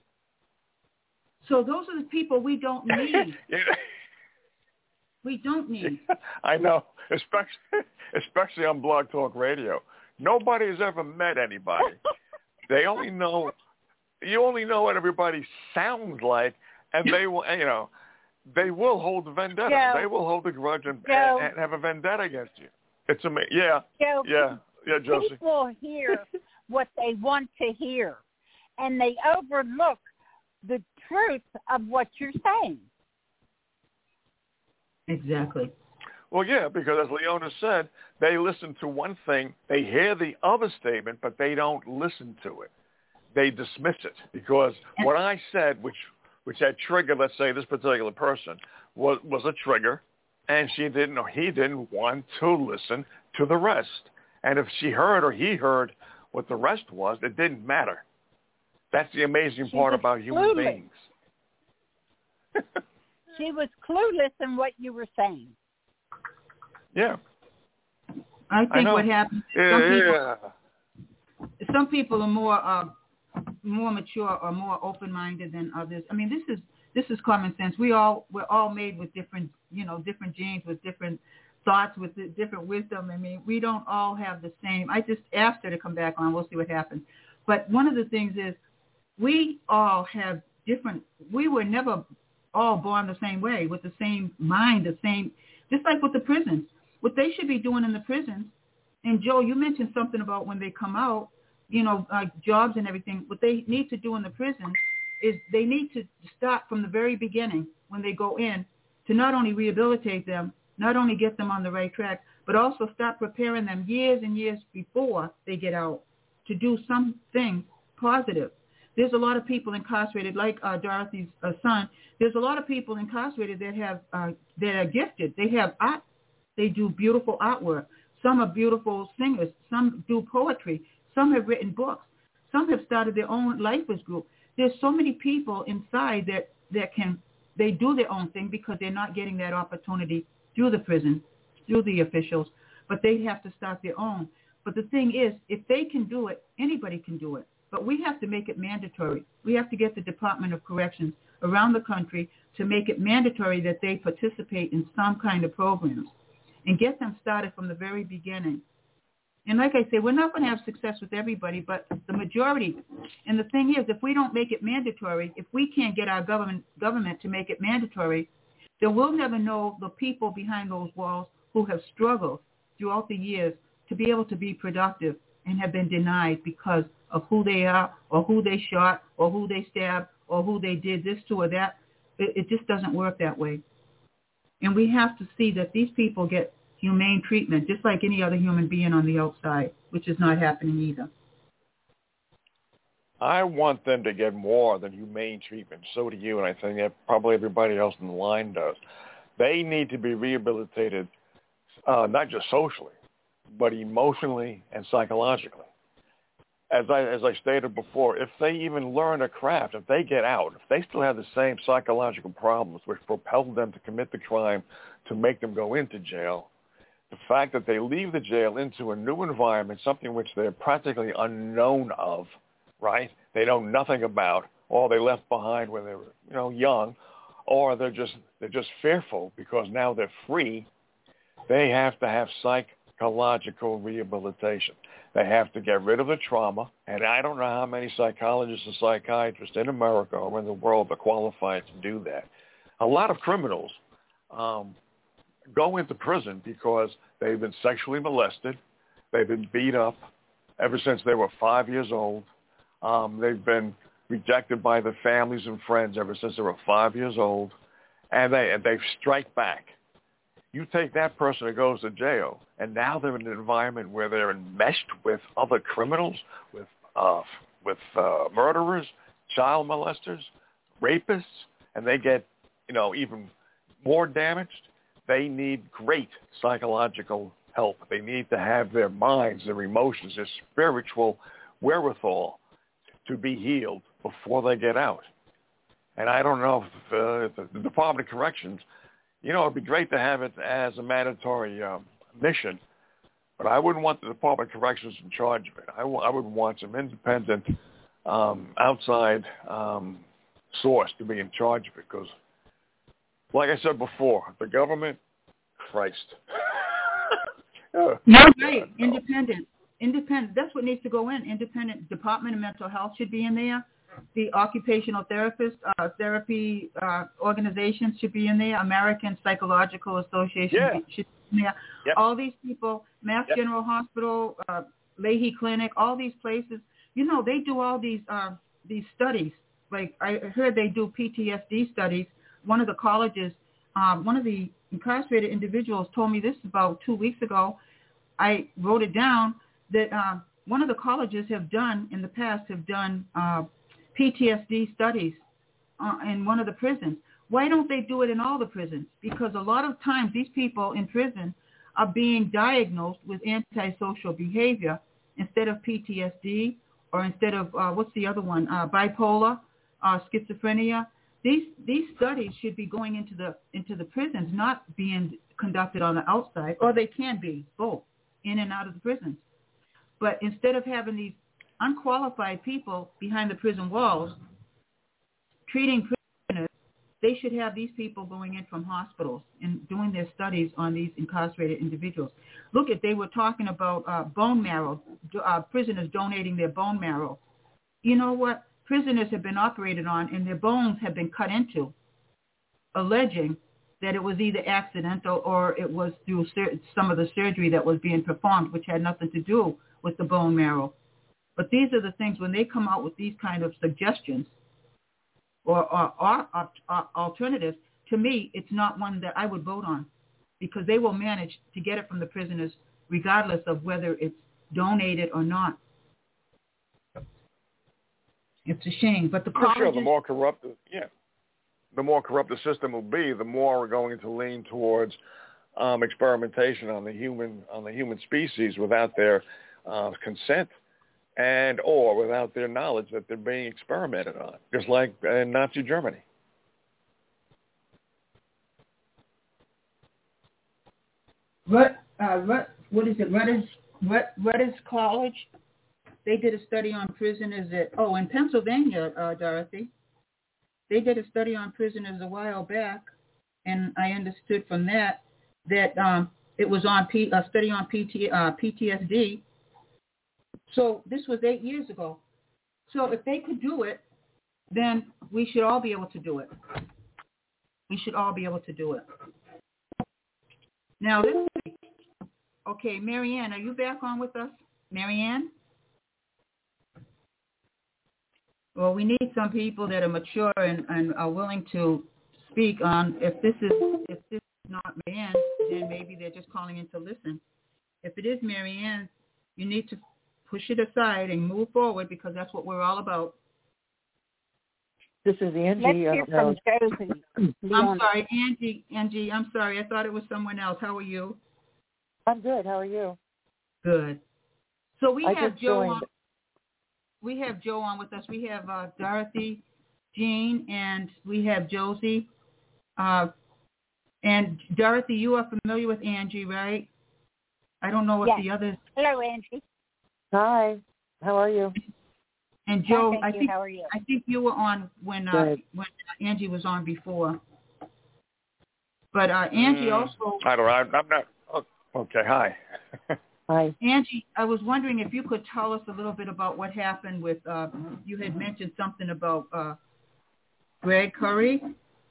So those are the people we don't need. We don't need. I know, especially especially on Blog Talk Radio. Nobody has ever met anybody. They only know, you only know what everybody sounds like, and they will, you know, they will hold a vendetta. Joe, they will hold a grudge and, Joe, and have a vendetta against you. It's amazing. Yeah, Joe, yeah, yeah, Josie. People hear what they want to hear, and they overlook the truth of what you're saying. Exactly. Well, yeah, because as Leona said, they listen to one thing, they hear the other statement, but they don't listen to it. They dismiss it because what I said, which which had triggered, let's say, this particular person, was was a trigger, and she didn't, or he didn't want to listen to the rest. And if she heard or he heard what the rest was, it didn't matter. That's the amazing She part was about human clueless. beings. She was clueless in what you were saying. Yeah. I think I what happens, yeah, some people, yeah. some people are more uh, more mature or more open-minded than others. I mean, this is this is common sense. We all we're all made with different, you know, different genes, with different thoughts, with different wisdom. I mean, we don't all have the same. I just asked her to come back on. We'll see what happens. But one of the things is we all have different. We were never all born the same way, with the same mind, the same. Just like with the prisons, what they should be doing in the prisons. And Joe, you mentioned something about when they come out, you know, uh, jobs and everything. What they need to do in the prison is they need to start from the very beginning when they go in to not only rehabilitate them, not only get them on the right track, but also start preparing them years and years before they get out to do something positive. There's a lot of people incarcerated, like uh, Dorothy's uh, son. There's a lot of people incarcerated that have uh, that are gifted. They have art. They do beautiful artwork. Some are beautiful singers. Some do poetry. Some have written books. Some have started their own lifers group. There's so many people inside that, that can, they do their own thing because they're not getting that opportunity through the prison, through the officials, but they have to start their own. But the thing is, if they can do it, anybody can do it. But we have to make it mandatory. We have to get the Department of Corrections around the country to make it mandatory that they participate in some kind of programs and get them started from the very beginning. And like I say, we're not going to have success with everybody, but the majority. And the thing is, if we don't make it mandatory, if we can't get our government government to make it mandatory, then we'll never know the people behind those walls who have struggled throughout the years to be able to be productive and have been denied because of who they are or who they shot or who they stabbed or who they did this to or that. It, it just doesn't work that way. And we have to see that these people get humane treatment just like any other human being on the outside, which is not happening either. I want them to get more than humane treatment. So do you, and I think that probably everybody else in the line does. They need to be rehabilitated, uh, not just socially, but emotionally and psychologically. As I as I stated before, if they even learn a craft, if they get out, if they still have the same psychological problems which propelled them to commit the crime to make them go into jail, the fact that they leave the jail into a new environment, something which they're practically unknown of, right? They know nothing about, or they left behind when they were, you know, young, or they're just they're just fearful because now they're free. They have to have psychological rehabilitation. They have to get rid of the trauma, and I don't know how many psychologists and psychiatrists in America or in the world are qualified to do that. A lot of criminals um, go into prison because they've been sexually molested, they've been beat up ever since they were five years old, um, they've been rejected by their families and friends ever since they were five years old, and they and they strike back. You take that person that goes to jail, and now they're in an environment where they're enmeshed with other criminals, with uh, with uh, murderers, child molesters, rapists, and they get, you know, even more damaged. They need great psychological help. They need to have their minds, their emotions, their spiritual wherewithal to be healed before they get out. And I don't know if, uh, if the Department of Corrections, you know, it'd be great to have it as a mandatory um, mission, but I wouldn't want the Department of Corrections in charge of it. I, w- I would want some independent, um, outside um, source to be in charge of it because, like I said before, the government, Christ. uh, no, right, no. Independent. Independent. That's what needs to go in. Independent Department of Mental Health should be in there. the occupational therapist uh, therapy uh, organizations should be in there. American Psychological Association Yeah. should be in there. Yep. All these people, Mass Yep. General Hospital, uh, Leahy Clinic, all these places, you know, they do all these uh, these studies. Like I heard they do P T S D studies. One of the colleges, um, one of the incarcerated individuals told me this about two weeks ago. I wrote it down that uh, one of the colleges have done in the past have done uh, P T S D studies uh, in one of the prisons. Why don't they do it in all the prisons? Because a lot of times these people in prison are being diagnosed with antisocial behavior instead of P T S D or instead of, uh, what's the other one, uh, bipolar, uh, schizophrenia. These these studies should be going into the into the prisons, not being conducted on the outside, or they can be, both, in and out of the prisons. But instead of having these unqualified people behind the prison walls treating prisoners, they should have these people going in from hospitals and doing their studies on these incarcerated individuals. Look, at they were talking about uh, bone marrow, uh, prisoners donating their bone marrow. You know what? Prisoners have been operated on and their bones have been cut into, alleging that it was either accidental or it was through sur- some of the surgery that was being performed, which had nothing to do with the bone marrow. But these are the things, when they come out with these kind of suggestions or, or, or, or alternatives, to me, it's not one that I would vote on, because they will manage to get it from the prisoners regardless of whether it's donated or not. It's a shame. But the For colleges... sure, the more corrupt, yeah, the more corrupt the system will be, the more we're going to lean towards um, experimentation on the human on the human species without their uh, consent and or without their knowledge that they're being experimented on, just like in Nazi Germany. What uh, what what is it? Rutgers Rut, Rutgers College. They did a study on prisoners at oh in Pennsylvania, uh, Dorothy. They did a study on prisoners a while back, and I understood from that that um, it was on P, a study on P T, uh, P T S D. So this was eight years ago. So if they could do it, then we should all be able to do it. We should all be able to do it. Now, this week, okay, Marianne, are you back on with us? Marianne? Well, we need some people that are mature and, and are willing to speak on. If this is if this is not Marianne, then maybe they're just calling in to listen. If it is Marianne, you need to push it aside and move forward, because that's what we're all about. This is Angie. Let's hear from Josie. I'm sorry, Angie. Angie, I'm sorry. I thought it was someone else. How are you? I'm good. How are you? Good. So we I have just Joe joined. on. We have Joe on with us. We have uh, Dorothy, Jean, and we have Josie. Uh, and Dorothy, you are familiar with Angie, right? I don't know if Yes. the others. Hello, Angie. Hi. How are you? And Joe, Thank I you. think How are you? I think you were on when uh, Good. when Angie was on before. But uh, Angie Mm, also. I don't know. I'm not. Oh, okay. Hi. Hi. Angie, I was wondering if you could tell us a little bit about what happened with. Uh, you had mentioned something about uh, Greg Curry,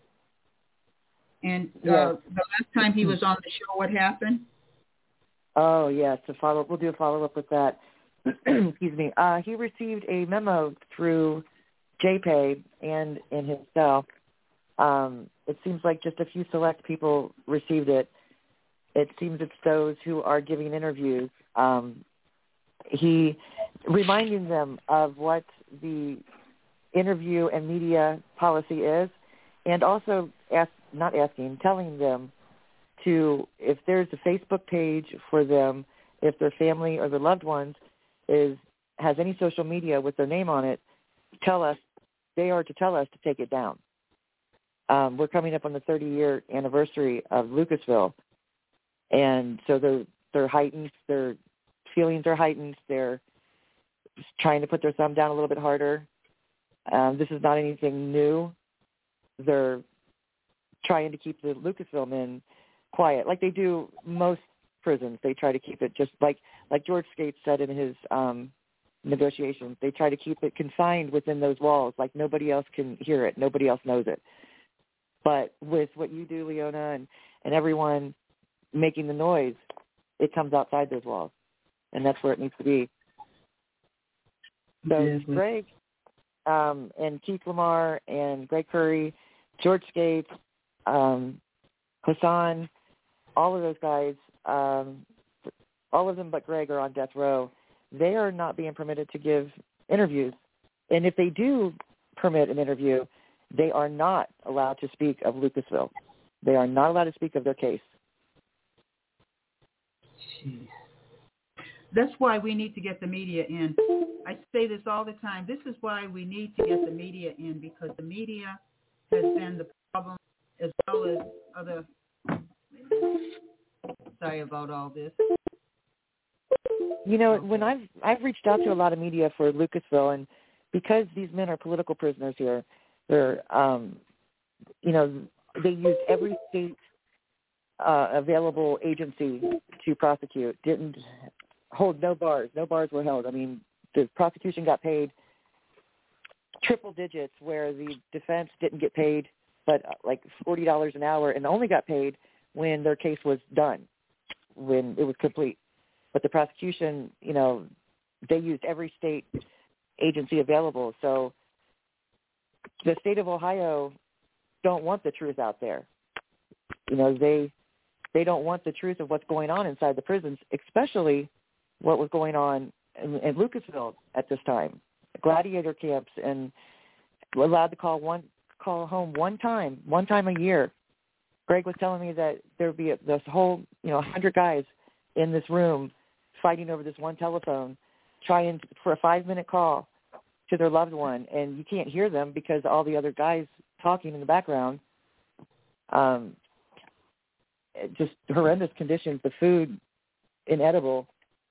and uh, Yes. the last time he was on the show, what happened? Oh, yes. A follow. We'll do a follow-up with that. Excuse me. Uh, he received a memo through J P A and in his cell. Um, it seems like just a few select people received it. It seems it's those who are giving interviews. Um, he reminding them of what the interview and media policy is, and also ask, not asking, telling them to, if there's a Facebook page for them, if their family or their loved ones is has any social media with their name on it, tell us, they are to tell us to take it down. Um, we're coming up on the thirty-year anniversary of Lucasville, and so they're, they're heightened, their feelings are heightened, they're trying to put their thumb down a little bit harder. Um, this is not anything new. They're trying to keep the Lucasville men quiet, like they do most prisons. They try to keep it just like like George Skates said in his um, negotiations. They try to keep it confined within those walls, like nobody else can hear it, nobody else knows it. But with what you do, Leona, and, and everyone making the noise, it comes outside those walls, and that's where it needs to be. So Yes, Greg um, and Keith Lamar and Greg Curry, George Skates, um, Hassan, all of those guys, um, all of them but Greg are on death row. They are not being permitted to give interviews. And if they do permit an interview, they are not allowed to speak of Lucasville. They are not allowed to speak of their case. Jeez. That's why we need to get the media in. I say this all the time. This is why we need to get the media in, because the media has been the problem as well as other. Sorry about all this. You know, when I've I've reached out to a lot of media for Lucasville, and because these men are political prisoners here, they're um, you know, they use every state uh, available agency to prosecute. Didn't hold no bars. No bars were held. I mean, the prosecution got paid triple digits, where the defense didn't get paid, but like forty dollars an hour, and only got paid when their case was done, when it was complete. But the prosecution, you know, they used every state agency available. So the state of Ohio don't want the truth out there. You know, they they don't want the truth of what's going on inside the prisons, especially what was going on in, in Lucasville at this time. Gladiator camps, and allowed to call one call home one time, one time a year. Greg was telling me that there would be a, this whole, you know, one hundred guys in this room fighting over this one telephone, trying for a five-minute call to their loved one, and you can't hear them because all the other guys talking in the background. Um, just horrendous conditions, the food inedible.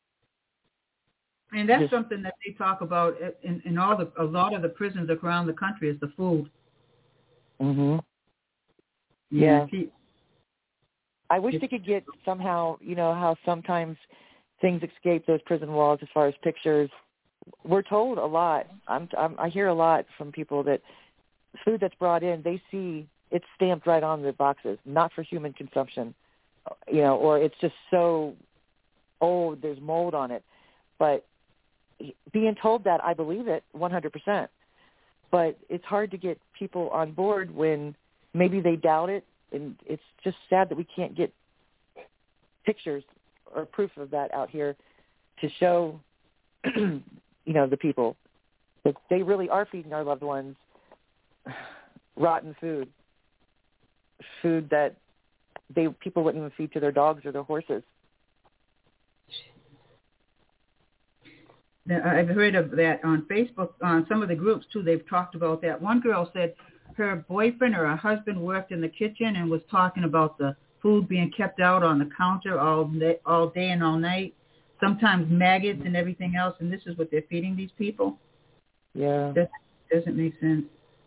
And that's just, something that they talk about in, in all the a lot of the prisons around the country is the food. Mhm. Yeah. Yeah. I wish they could get somehow, you know, how sometimes things escape those prison walls as far as pictures. We're told a lot. I'm, I'm, I hear a lot from people that food that's brought in, they see it's stamped right on the boxes, not for human consumption, you know, or it's just so old, there's mold on it. But being told that, I believe it one hundred percent. But it's hard to get people on board when maybe they doubt it, and it's just sad that we can't get pictures or proof of that out here to show, you know, the people that they really are feeding our loved ones rotten food, food that they people wouldn't even feed to their dogs or their horses. I've heard of that on Facebook, on some of the groups too. They've talked about that. One girl said her boyfriend or her husband worked in the kitchen and was talking about the food being kept out on the counter all day, all day and all night, sometimes maggots and everything else, and this is what they're feeding these people. Yeah. That doesn't make sense.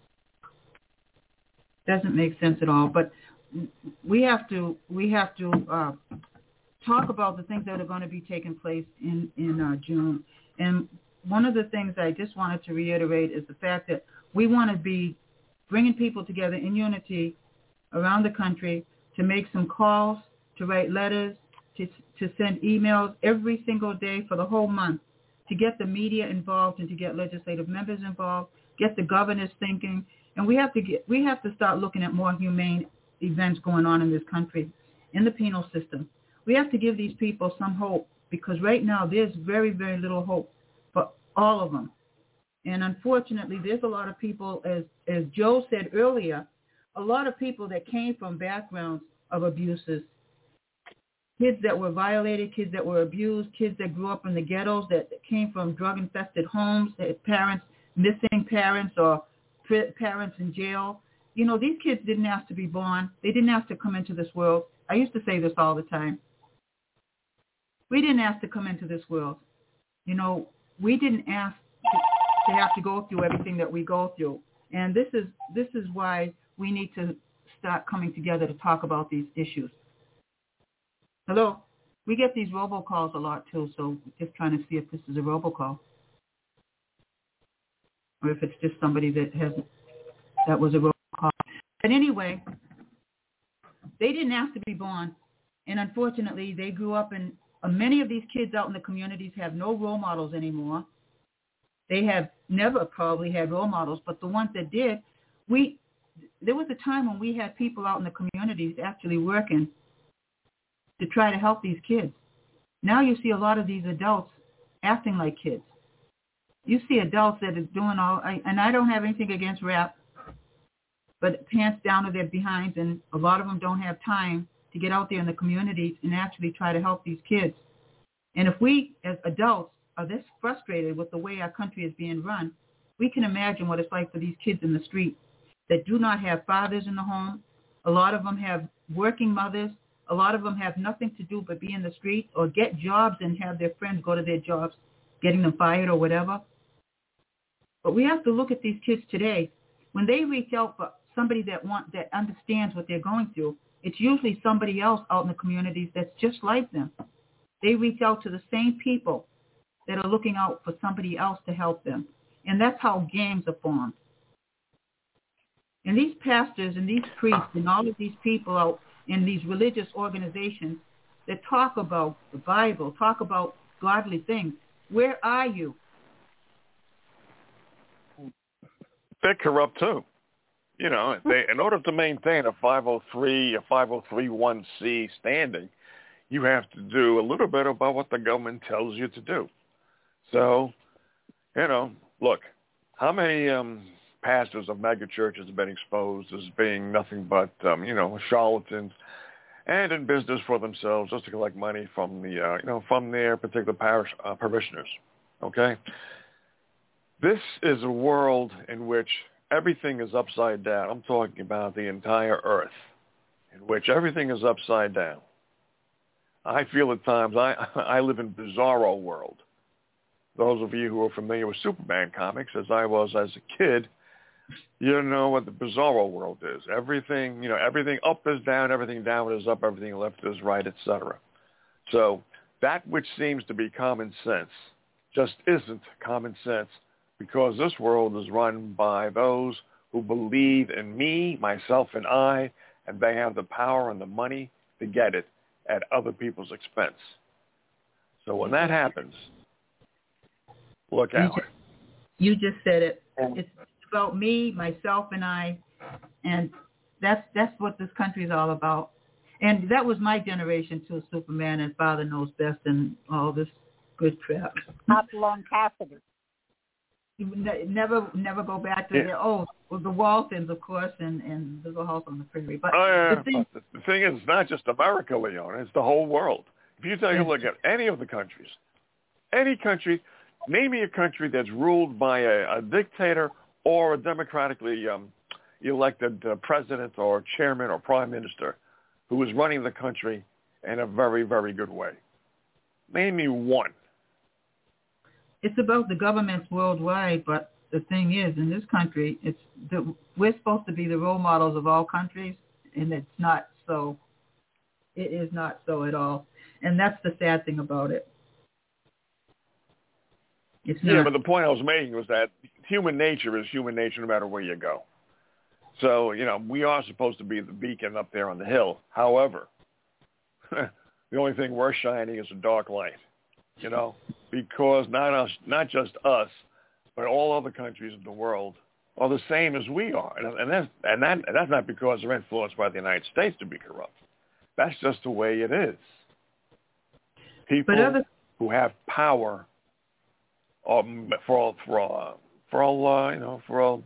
Doesn't make sense at all. But we have to we have to uh, talk about the things that are going to be taking place in, in uh, June. And one of the things I just wanted to reiterate is the fact that we want to be bringing people together in unity around the country to make some calls, to write letters, to to send emails every single day for the whole month, to get the media involved and to get legislative members involved, get the governors thinking. And we have to get we have to start looking at more humane events going on in this country, in the penal system. We have to give these people some hope, because right now there's very, very little hope for all of them. And unfortunately, there's a lot of people, as, as Joe said earlier, a lot of people that came from backgrounds of abuses, kids that were violated, kids that were abused, kids that grew up in the ghettos, that came from drug-infested homes, that parents, missing parents or parents in jail. You know, these kids didn't ask to be born. They didn't ask to come into this world. I used to say this all the time. We didn't ask to come into this world. You know, we didn't ask to, to have to go through everything that we go through. And this is this is why we need to start coming together to talk about these issues. Hello? We get these robocalls a lot too, so just trying to see if this is a robocall. or if it's just somebody that has that was a roll call. But anyway, they didn't ask to be born, and unfortunately, they grew up in. Uh, many of these kids out in the communities have no role models anymore. They have never probably had role models, but the ones that did, we there was a time when we had people out in the communities actually working to try to help these kids. Now you see a lot of these adults acting like kids. You see adults that are doing all, I, and I don't have anything against rap, but pants down to their behinds, and a lot of them don't have time to get out there in the communities and actually try to help these kids. And if we, as adults, are this frustrated with the way our country is being run, we can imagine what it's like for these kids in the street that do not have fathers in the home. A lot of them have working mothers. A lot of them have nothing to do but be in the street or get jobs and have their friends go to their jobs, getting them fired or whatever. But we have to look at these kids today. When they reach out for somebody that want that understands what they're going through, it's usually somebody else out in the communities that's just like them. They reach out to the same people that are looking out for somebody else to help them. And that's how gangs are formed. And these pastors and these priests and all of these people out in these religious organizations that talk about the Bible, talk about godly things, where are you? They're corrupt too. You know, they, in order to maintain a five oh three, a five oh three one C standing, you have to do a little bit about what the government tells you to do. So, you know, look, how many um, pastors of mega churches have been exposed as being nothing but, um, you know, charlatans and in business for themselves just to collect money from the, uh, you know, from their particular parish uh, parishioners? Okay, this is a world in which everything is upside down. I'm talking about the entire earth, in which everything is upside down. I feel at times I I live in bizarro world. Those of you who are familiar with Superman comics, as I was as a kid, you know what the bizarro world is. Everything, you know, everything up is down, everything down is up, everything left is right, et cetera. So that which seems to be common sense just isn't common sense, because this world is run by those who believe in me, myself, and I, and they have the power and the money to get it at other people's expense. So when that happens, look out. You just said it. It's about me, myself, and I, and that's that's what this country is all about. And that was my generation too, Superman and Father Knows Best and all this good crap. Hopalong Cassidy. Never, never go back to yeah. the oh, well, the Waltons, of course, and, and Little House on the Prairie. But, oh, yeah. the, thing, but the thing is, it's not just America, Leona. It's the whole world. If you take a look at any of the countries, any country, name me a country that's ruled by a, a dictator or a democratically um, elected uh, president or chairman or prime minister who is running the country in a very, very good way. Name me one. It's about the governments worldwide, but the thing is, in this country, it's the, we're supposed to be the role models of all countries, and it's not so. It is not so at all, and that's the sad thing about it. It's not. Yeah, but the point I was making was that human nature is human nature no matter where you go. So, you know, we are supposed to be the beacon up there on the hill. However, the only thing we're shining is a dark light. You know, because not us, not just us, but all other countries in the world are the same as we are, and, and that's and that and that's not because they're influenced by the United States to be corrupt. That's just the way it is. People other- who have power, um, for all for all for all uh, you know for all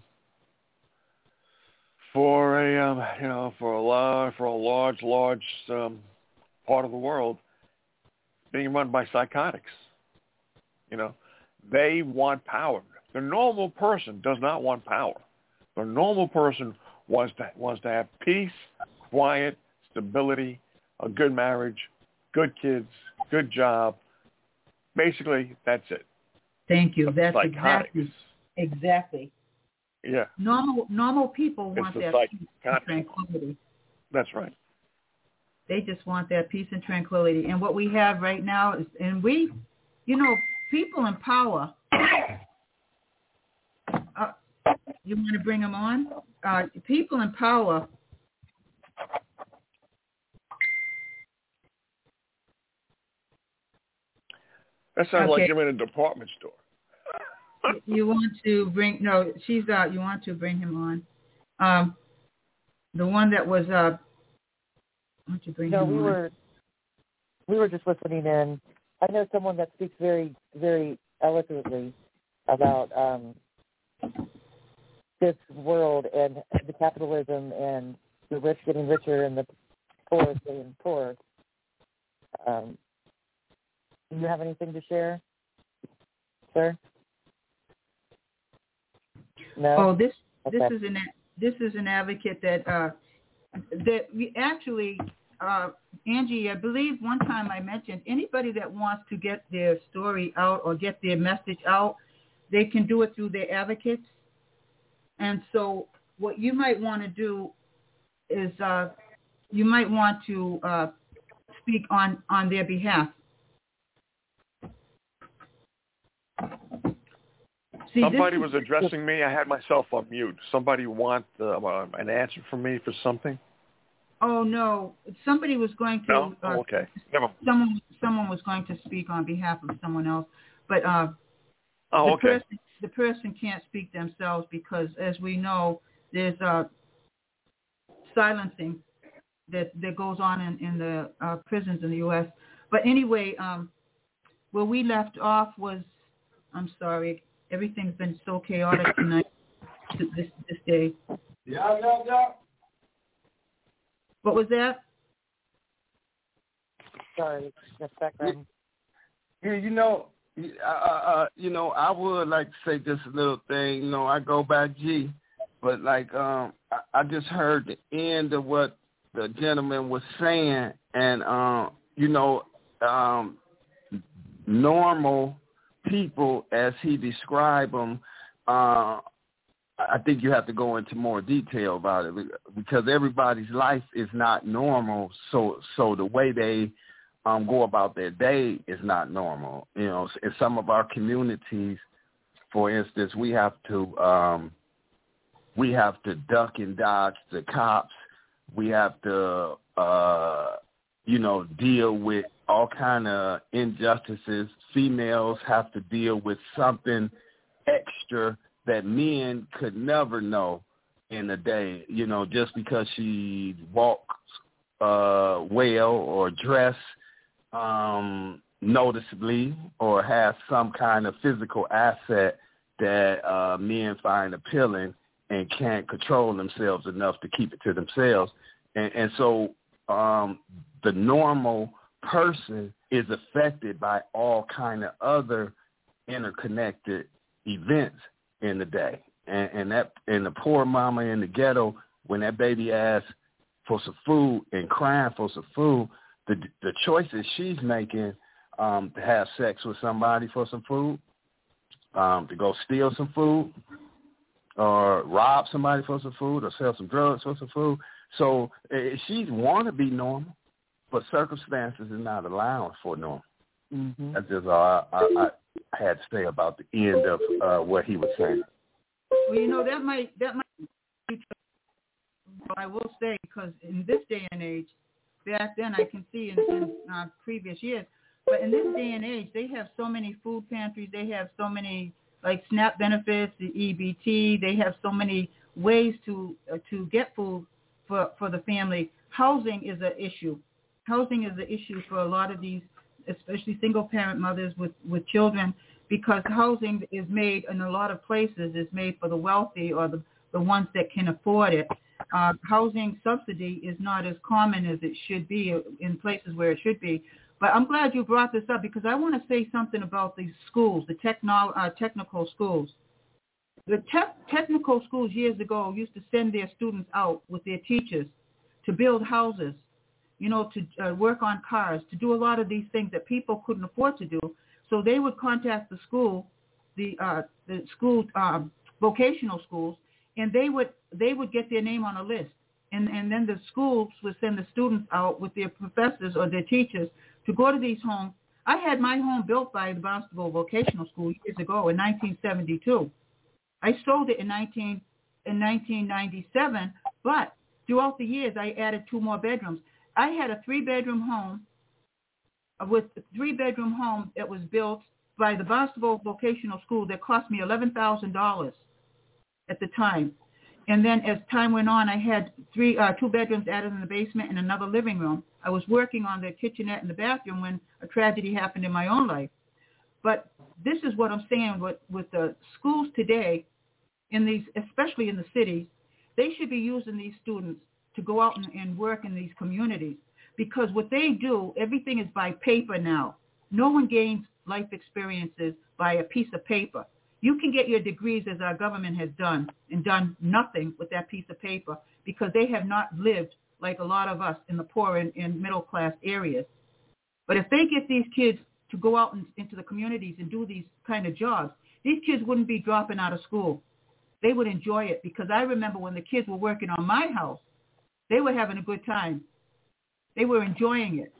for a um, you know for a large for a large large um, part of the world, being run by psychotics. You know, they want power. The normal person does not want power. The normal person wants to wants to have peace, quiet, stability, a good marriage, good kids, good job. Basically, that's it. Thank you. But that's psychotics. exactly exactly. Yeah. Normal normal people want that psych- peace and tranquility. That's right. They just want that peace and tranquility. And what we have right now is, and we, you know, people in power, uh, You want to bring him on? Uh, people in power. That sounds okay. like you're in a department store. You want to bring, no, she's out. You want to bring him on. Um, the one that was, uh, why don't you bring no, him we on? were, we were just listening in. I know someone that speaks very, very eloquently about um, this world and the capitalism and the rich getting richer and the poor getting poorer. Um, do you have anything to share, sir? No. Oh, this this okay. is an this is an advocate that uh, that we actually, uh, Angie, I believe one time I mentioned anybody that wants to get their story out or get their message out, they can do it through their advocates. And so what you might want to do is uh, you might want to uh, speak on, on their behalf. See, Somebody is, was addressing me. I had myself on mute. Somebody want uh, an answer from me for something? Oh, no. Somebody was going to... No? Uh, oh, okay. Never. Someone, someone was going to speak on behalf of someone else. But uh, oh, the, okay. person, the person can't speak themselves because, as we know, there's uh, silencing that, that goes on in, in the uh, prisons in the U S But anyway, um, where we left off was... I'm sorry. Everything's been so chaotic tonight, this this day. Yeah, yeah, yeah. What was that? Sorry, that's background. Yeah, you know, uh, uh, you know, I would like to say just a little thing. You know, I go by G, but like, um, I, I just heard the end of what the gentleman was saying, and um, you know, um, normal people as he described them, uh, I think you have to go into more detail about it because everybody's life is not normal. So, so the way they um, go about their day is not normal. You know, in some of our communities, for instance, we have to um, we have to duck and dodge the cops. We have to, uh, you know, deal with all kind of injustices. Females have to deal with something extra that men could never know in a day, you know, just because she walks uh, well or dress um, noticeably or has some kind of physical asset that uh, men find appealing and can't control themselves enough to keep it to themselves. And, and so um, the normal person is affected by all kind of other interconnected events in the day. And, and that and the poor mama in the ghetto, when that baby asks for some food and crying for some food, the the choices she's making um, to have sex with somebody for some food, um, to go steal some food, or rob somebody for some food, or sell some drugs for some food. So uh, she want to be normal, but circumstances is not allowing for normal. Mm-hmm. That's just all I, I, I had to say about the end of uh, what he was saying. Well, you know, that might that might be true. I will say, because in this day and age, back then I can see in, in uh, previous years, but in this day and age, they have so many food pantries. They have so many like SNAP benefits, the E B T. They have so many ways to uh, to get food for for the family. Housing is an issue. Housing is an issue for a lot of these, especially single-parent mothers with, with children, because housing is made in a lot of places is made for the wealthy or the, the ones that can afford it. Uh, housing subsidy is not as common as it should be in places where it should be. But I'm glad you brought this up because I want to say something about these schools, the techno, uh, technical schools. The te- technical schools years ago used to send their students out with their teachers to build houses, you know, to uh, work on cars, to do a lot of these things that people couldn't afford to do. So they would contact the school, the uh, the school um, vocational schools, and they would they would get their name on a list, and and then the schools would send the students out with their professors or their teachers to go to these homes. I had my home built by the Barnstable Vocational School years ago in nineteen seventy-two. I sold it in nineteen in nineteen ninety-seven, but throughout the years, I added two more bedrooms. I had a three-bedroom home with a three-bedroom home that was built by the Barnstable Vocational School that cost me eleven thousand dollars at the time. And then as time went on, I had three, uh, two bedrooms added in the basement and another living room. I was working on the kitchenette and the bathroom when a tragedy happened in my own life. But this is what I'm saying with, with the schools today, in these, especially in the cities, they should be using these students to go out and, and work in these communities, because what they do, everything is by paper now. No one gains life experiences by a piece of paper. You can get your degrees, as our government has done, and done nothing with that piece of paper, because they have not lived like a lot of us in the poor and, and middle-class areas. But if they get these kids to go out and, into the communities and do these kind of jobs, these kids wouldn't be dropping out of school. They would enjoy it, because I remember when the kids were working on my house, they were having a good time. They were enjoying it.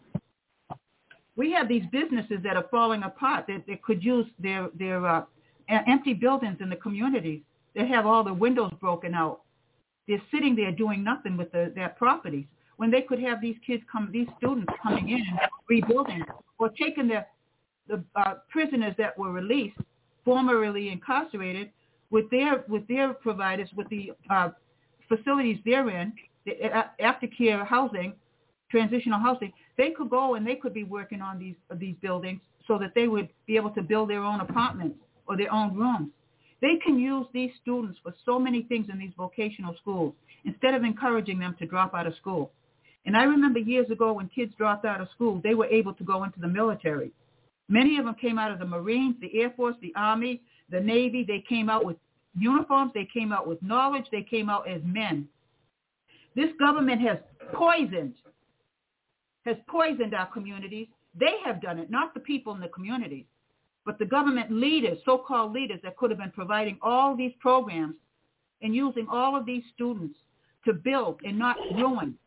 We have these businesses that are falling apart that, that could use their, their uh, empty buildings in the communities. They have all the windows broken out. They're sitting there doing nothing with the, their properties, when they could have these kids come, these students coming in and rebuilding, or taking the, the uh, prisoners that were released, formerly incarcerated, with their with their providers, with the uh, facilities they're in, the aftercare housing, transitional housing. They could go and they could be working on these uh, these buildings so that they would be able to build their own apartments or their own rooms. They can use these students for so many things in these vocational schools instead of encouraging them to drop out of school. And I remember years ago when kids dropped out of school, they were able to go into the military. Many of them came out of the Marines, the Air Force, the Army, the Navy. They came out with uniforms. They came out with knowledge. They came out as men. This government has poisoned, has poisoned our communities. They have done it, not the people in the communities, but the government leaders, so-called leaders that could have been providing all these programs and using all of these students to build and not ruin.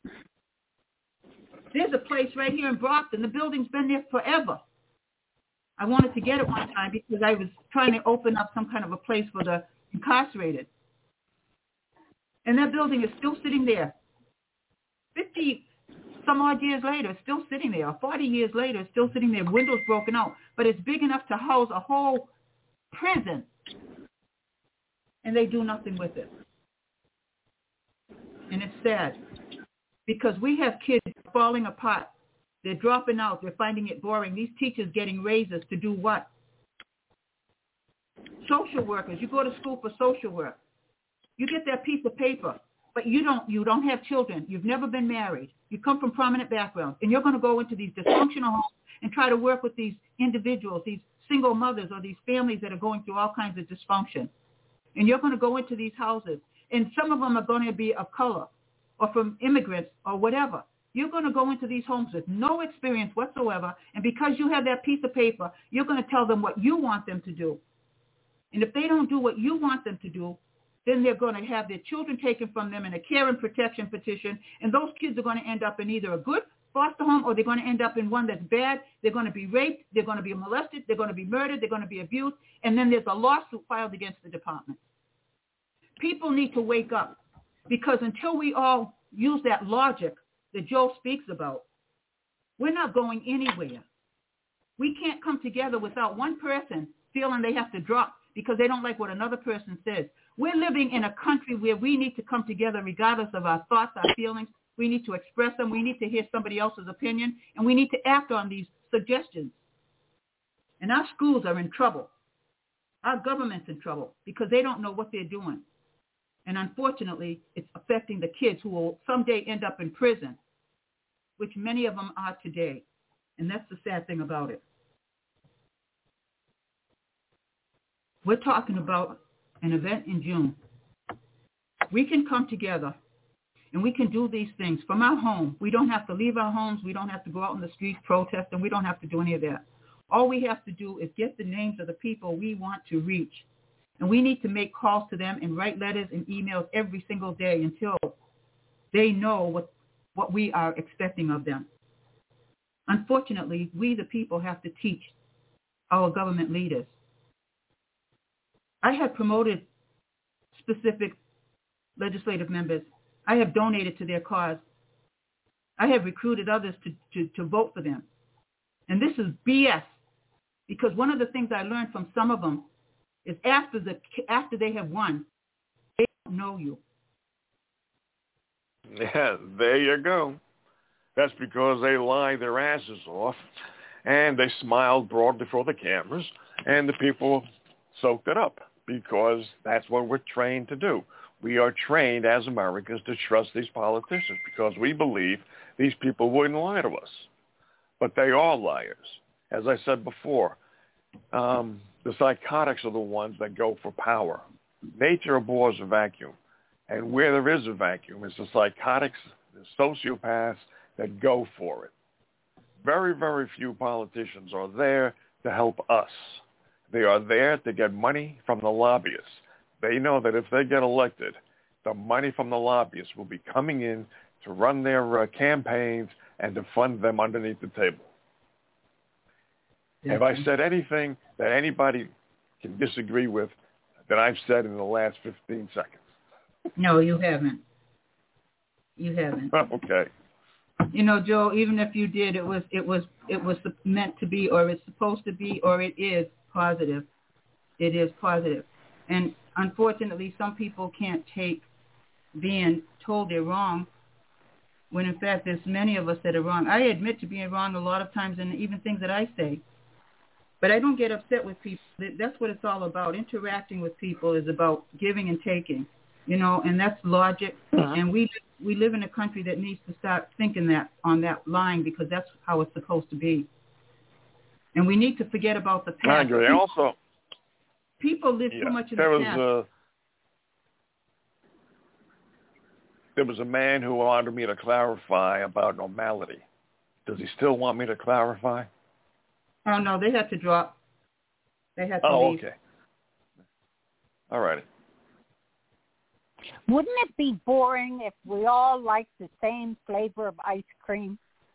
There's a place right here in Brockton. The building's been there forever. I wanted to get it one time because I was trying to open up some kind of a place for the incarcerated. And that building is still sitting there. fifty some odd years later, it's still sitting there. forty years later, it's still sitting there, windows broken out. But it's big enough to house a whole prison. And they do nothing with it. And it's sad. Because we have kids falling apart. They're dropping out. They're finding it boring. These teachers getting raises to do what? Social workers. You go to school for social work. You get that piece of paper, but you don't you don't have children. You've never been married. You come from prominent backgrounds, and you're going to go into these dysfunctional homes and try to work with these individuals, these single mothers or these families that are going through all kinds of dysfunction. And you're going to go into these houses, and some of them are going to be of color or from immigrants or whatever. You're going to go into these homes with no experience whatsoever, and because you have that piece of paper, you're going to tell them what you want them to do. And if they don't do what you want them to do, then they're going to have their children taken from them in a care and protection petition, and those kids are going to end up in either a good foster home or they're going to end up in one that's bad. They're going to be raped, they're going to be molested, they're going to be murdered, they're going to be abused, and then there's a lawsuit filed against the department. People need to wake up, because until we all use that logic that Joe speaks about, we're not going anywhere. We can't come together without one person feeling they have to drop because they don't like what another person says. We're living in a country where we need to come together regardless of our thoughts, our feelings. We need to express them. We need to hear somebody else's opinion, and we need to act on these suggestions. And our schools are in trouble. Our government's in trouble because they don't know what they're doing. And unfortunately, it's affecting the kids who will someday end up in prison, which many of them are today. And that's the sad thing about it. We're talking about an event in June. We can come together and we can do these things from our home. We don't have to leave our homes. We don't have to go out in the streets, protest, and we don't have to do any of that. All we have to do is get the names of the people we want to reach. And we need to make calls to them and write letters and emails every single day until they know what, what we are expecting of them. Unfortunately, we the people have to teach our government leaders. I had promoted specific legislative members. I have donated to their cause. I have recruited others to, to, to vote for them. And this is B S, because one of the things I learned from some of them is after the after they have won, they don't know you. Yeah, there you go. That's because they lie their asses off, and they smiled broad before the cameras, and the people soaked it up, because that's what we're trained to do. We are trained as Americans to trust these politicians because we believe these people wouldn't lie to us. But they are liars. As I said before, um, the psychotics are the ones that go for power. Nature abhors a vacuum. And where there is a vacuum, it's the psychotics, the sociopaths that go for it. Very, very few politicians are there to help us. They are there to get money from the lobbyists. They know that if they get elected, the money from the lobbyists will be coming in to run their uh, campaigns and to fund them underneath the table. Yeah. Have I said anything that anybody can disagree with that I've said in the last fifteen seconds? No, you haven't. You haven't. Okay. You know, Joe, even if you did, it was it was it was meant to be, or it's supposed to be, or it is positive. It is positive. And unfortunately, some people can't take being told they're wrong when, in fact, there's many of us that are wrong. I admit to being wrong a lot of times in even things that I say. But I don't get upset with people. That's what it's all about. Interacting with people is about giving and taking, you know, and that's logic. Uh-huh. And we we live in a country that needs to start thinking that on that line, because that's how it's supposed to be. And we need to forget about the past. I agree. People, also, people live yeah, too much in there the was past. A, there was a man who wanted me to clarify about normality. Does he still want me to clarify? Oh, no, they had to drop. They had to oh, leave. okay. All righty. Wouldn't it be boring if we all liked the same flavor of ice cream?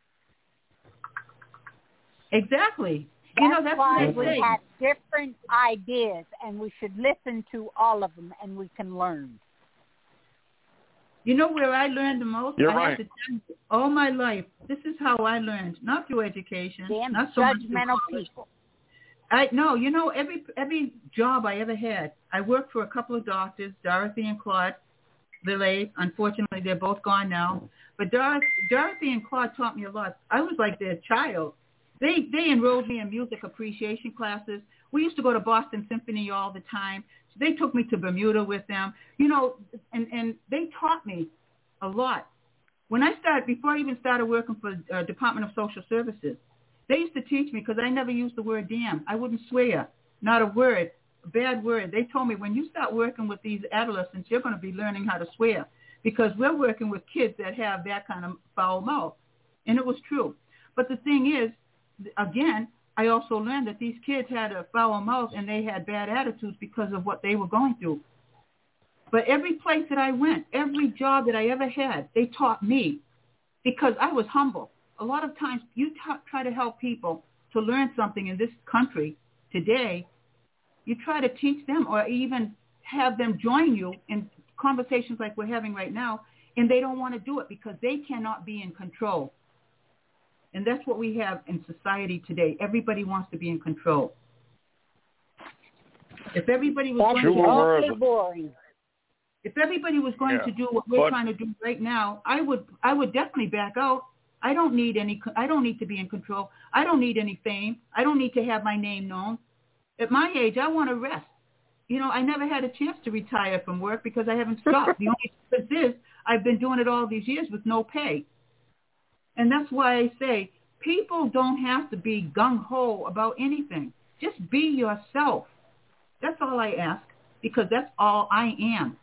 Exactly. That's you know, that's why what we say. have different ideas, and we should listen to all of them, and we can learn. You know where I learned the most? You're I right. had to tell you, all my life, this is how I learned, not through education. Damn not so much judgmental through people. I no, you know, every every job I ever had, I worked for a couple of doctors, Dorothy and Claude Lillet. Unfortunately, they're both gone now. But Dorothy, Dorothy and Claude taught me a lot. I was like their child. They they enrolled me in music appreciation classes. We used to go to Boston Symphony all the time. So they took me to Bermuda with them, you know, and, and they taught me a lot. When I started, before I even started working for uh, Department of Social Services, they used to teach me, because I never used the word damn. I wouldn't swear, not a word, a bad word. They told me, when you start working with these adolescents, you're going to be learning how to swear, because we're working with kids that have that kind of foul mouth. And it was true. But the thing is, again, I also learned that these kids had a foul mouth and they had bad attitudes because of what they were going through. But every place that I went, every job that I ever had, they taught me, because I was humble. A lot of times you t- try to help people to learn something in this country today. You try to teach them or even have them join you in conversations like we're having right now, and they don't want to do it because they cannot be in control. And that's what we have in society today. Everybody wants to be in control. If everybody was That's going to awfully boring. If everybody was going yeah. to do what we're but, trying to do right now, I would I would definitely back out. I don't need any I don't need to be in control. I don't need any fame. I don't need to have my name known. At my age, I want to rest. You know, I never had a chance to retire from work because I haven't stopped. The only difference is I've been doing it all these years with no pay. And that's why I say people don't have to be gung-ho about anything. Just be yourself. That's all I ask, because that's all I am.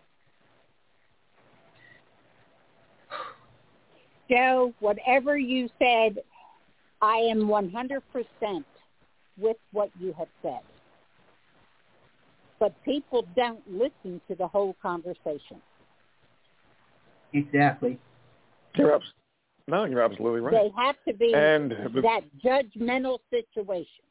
Joe, whatever you said, I am one hundred percent with what you have said. But people don't listen to the whole conversation. Exactly. You're abs- no, you're absolutely right. They have to be and that judgmental situation.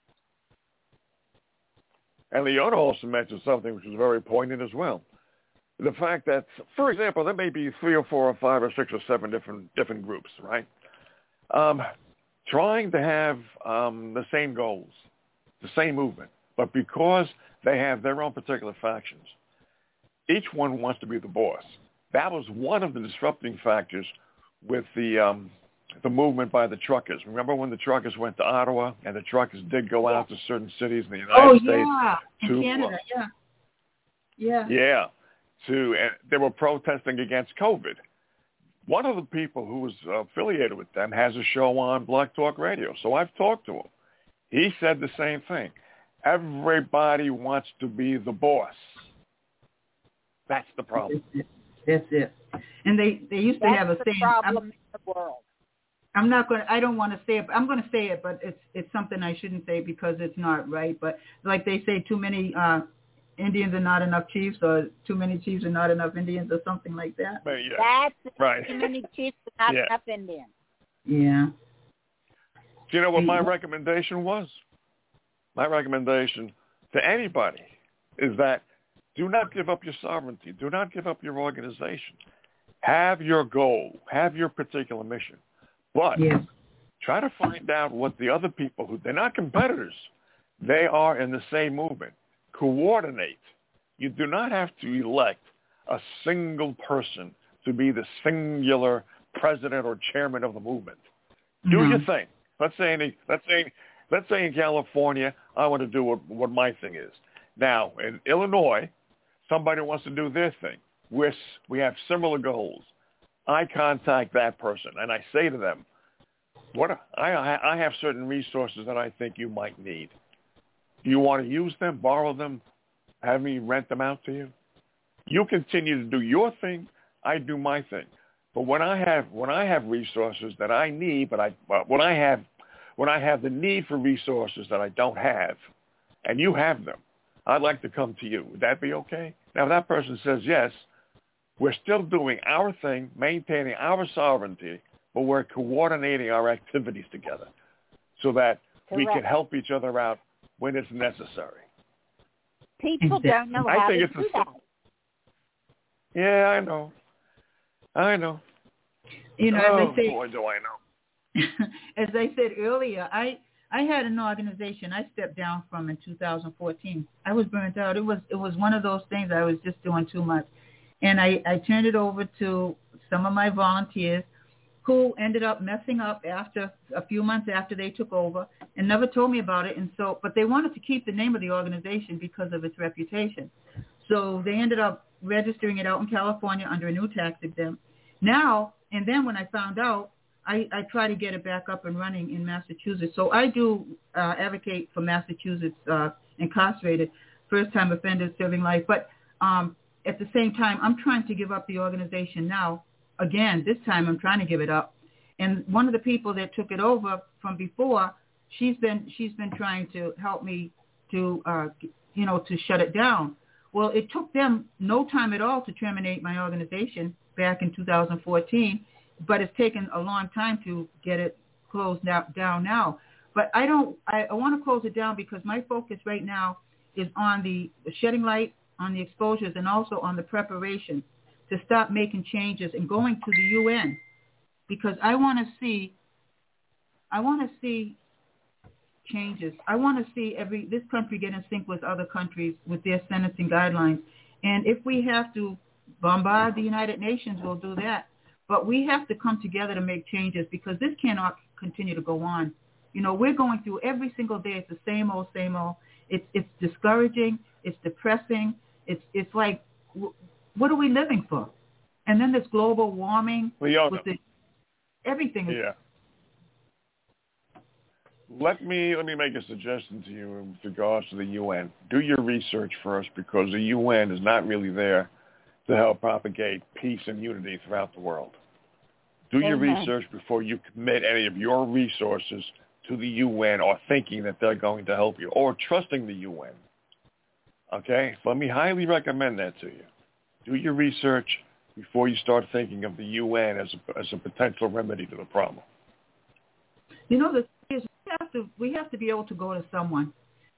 And Leona also mentioned something which was very poignant as well. the fact that, for example, there may be three or four or five or six or seven different different groups, right? Um, trying to have um, the same goals, the same movement, but because they have their own particular factions, each one wants to be the boss. That was one of the disrupting factors with the um, the movement by the truckers. Remember when the truckers went to Ottawa, and the truckers did go out to certain cities in the United oh, States? Oh, yeah, to, in Canada, uh, yeah. Yeah. Yeah. To, and they were protesting against COVID. One of the people who was affiliated with them has a show on Blog Talk Radio, so I've talked to him. He said the same thing. Everybody wants to be the boss. That's the problem. That's it. And they, they used to That's have a the saying. problem I'm, in the world. I'm not going to, I don't want to say it, but I'm going to say it, but it's it's something I shouldn't say because it's not right. But like they say, too many uh, Indians are not enough chiefs, or too many chiefs are not enough Indians, or something like that. But yeah. That's it. Right. Too many chiefs are not Yeah. enough Indians. Yeah. Do you know what my recommendation was? My recommendation to anybody is that do not give up your sovereignty. Do not give up your organization. Have your goal. Have your particular mission. But yes. try to find out what the other people who, they're not competitors. They are in the same movement. Coordinate. You do not have to elect a single person to be the singular president or chairman of the movement. Do Mm-hmm. your thing. Let's say, in, let's say, let's say in California, I want to do what, what my thing is. Now, in Illinois, somebody wants to do their thing. We're, we have similar goals. I contact that person, and I say to them, "What I, I have certain resources that I think you might need. Do you want to use them, borrow them, have me rent them out to you? You continue to do your thing. I do my thing. But when I have when I have resources that I need, but I when I have when I have the need for resources that I don't have, and you have them, I'd like to come to you. Would that be okay?" Now, if that person says yes, we're still doing our thing, maintaining our sovereignty, but we're coordinating our activities together so that Correct. we can help each other out when it's necessary. People don't know I how think to it's do a, that. Yeah, I know. I know. You know, oh, as they say, boy, do I know. as I said earlier, I I had an organization I stepped down from in two thousand fourteen. I was burnt out. It was it was one of those things I was just doing too much. And I, I turned it over to some of my volunteers who ended up messing up after a few months after they took over and never told me about it. And so, but they wanted to keep the name of the organization because of its reputation. So they ended up registering it out in California under a new tax exempt. Now, and then when I found out, I, I try to get it back up and running in Massachusetts. So I do uh, advocate for Massachusetts uh, incarcerated first-time offenders serving life. But um, at the same time, I'm trying to give up the organization now. Again, this time I'm trying to give it up. And one of the people that took it over from before, she's been she's been trying to help me to uh, you know to shut it down. Well, it took them no time at all to terminate my organization back in two thousand fourteen, but it's taken a long time to get it closed down now. But I don't. I, I want to close it down because my focus right now is on the shedding light on the exposures and also on the preparation to stop making changes and going to the U N, because I want to see, I want to see changes. I want to see every this country get in sync with other countries with their sentencing guidelines. And if we have to bombard the United Nations, we'll do that. But we have to come together to make changes because this cannot continue to go on. You know, we're going through every single day. It's the same old, same old. It's it's discouraging. It's depressing. It's it's like, what are we living for? And then this global warming Leona. with the, everything. Is, yeah. Let me let me make a suggestion to you with regards to the U N. Do your research first, because the U N is not really there to help propagate peace and unity throughout the world. Do your Amen. research before you commit any of your resources to the U N or thinking that they're going to help you or trusting the U N. Okay? Let me highly recommend that to you. Do your research before you start thinking of the U N as a, as a potential remedy to the problem. You know, the thing is, we have to we have to be able to go to someone.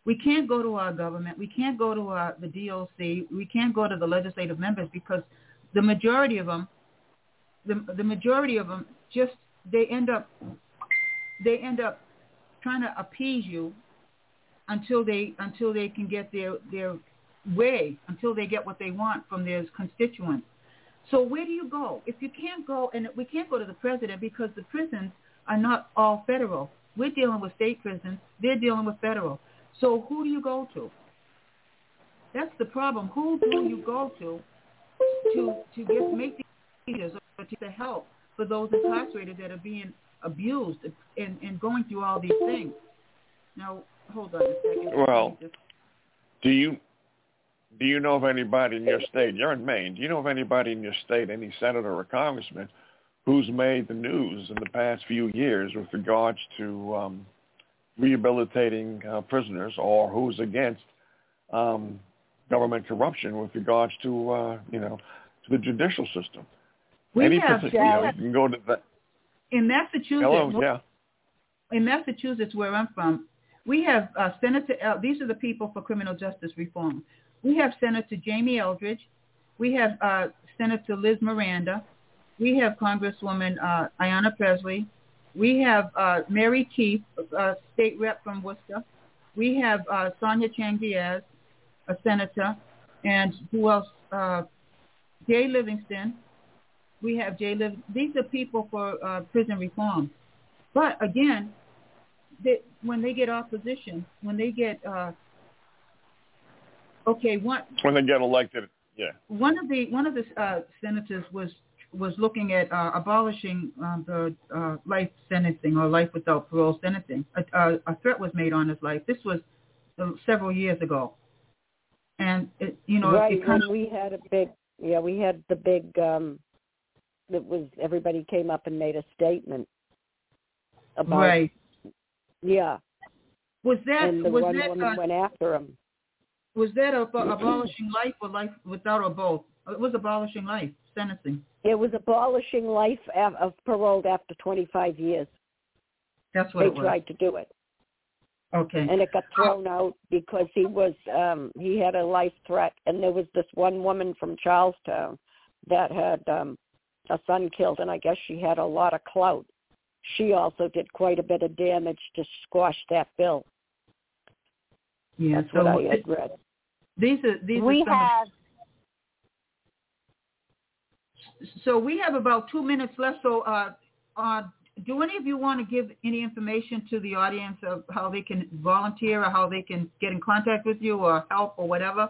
We can't go to our government. We can't go to our, the D O C. We can't go to the legislative members because the majority of them, the, the majority of them just, they end up, they end up trying to appease you until they, until they can get their, their way, until they get what they want from their constituents. So where do you go? If you can't go, and we can't go to the president because the prisons are not all federal. We're dealing with state prisons. They're dealing with federal. So who do you go to? That's the problem. Who do you go to to to get make these changes or to help for those incarcerated that are being abused and, and going through all these things? Now, hold on a second. Well, do you do you know of anybody in your state? You're in Maine. Do you know of anybody in your state, any senator or congressman, who's made the news in the past few years with regards to um, rehabilitating uh, prisoners, or who's against um, government corruption with regards to, uh, you know, to the judicial system? We Any have, particular, you know, you can go to that. In Massachusetts, Hello, yeah. in Massachusetts, where I'm from, we have uh, Senator, El- these are the people for criminal justice reform. We have Senator Jamie Eldridge. We have uh, Senator Liz Miranda. We have Congresswoman uh, Ayanna Presley. We have uh, Mary Keith, uh, state rep from Worcester. We have uh, Sonia Chang Diaz, a senator. And who else? Uh, Jay Livingston. We have Jay Liv. These are people for uh, prison reform. But again, they, when they get opposition, when they get, uh, okay, one. When they get elected, yeah. One of the one of the uh, senators was was looking at uh, abolishing uh, the uh, life sentencing or life without parole sentencing. A, a, a threat was made on his life. This was uh, several years ago, and it, you know, right. It kind of, we had a big, yeah, we had the big. Um, that was everybody came up and made a statement about. Right. Yeah. Was that and the was one that woman uh, went after him? Was that ab- abolishing life or life without or both? It was abolishing life sentencing. It was abolishing life af- of paroled after twenty-five years. That's what they it was. tried to do it. Okay. And it got thrown out because he was um, he had a life threat, and there was this one woman from Charlestown that had um, a son killed, and I guess she had a lot of clout. She also did quite a bit of damage to squash that bill. Yeah, that's so what I had read. These are these we are some have. Of, so we have about two minutes left. So, uh, uh, do any of you want to give any information to the audience of how they can volunteer or how they can get in contact with you or help or whatever?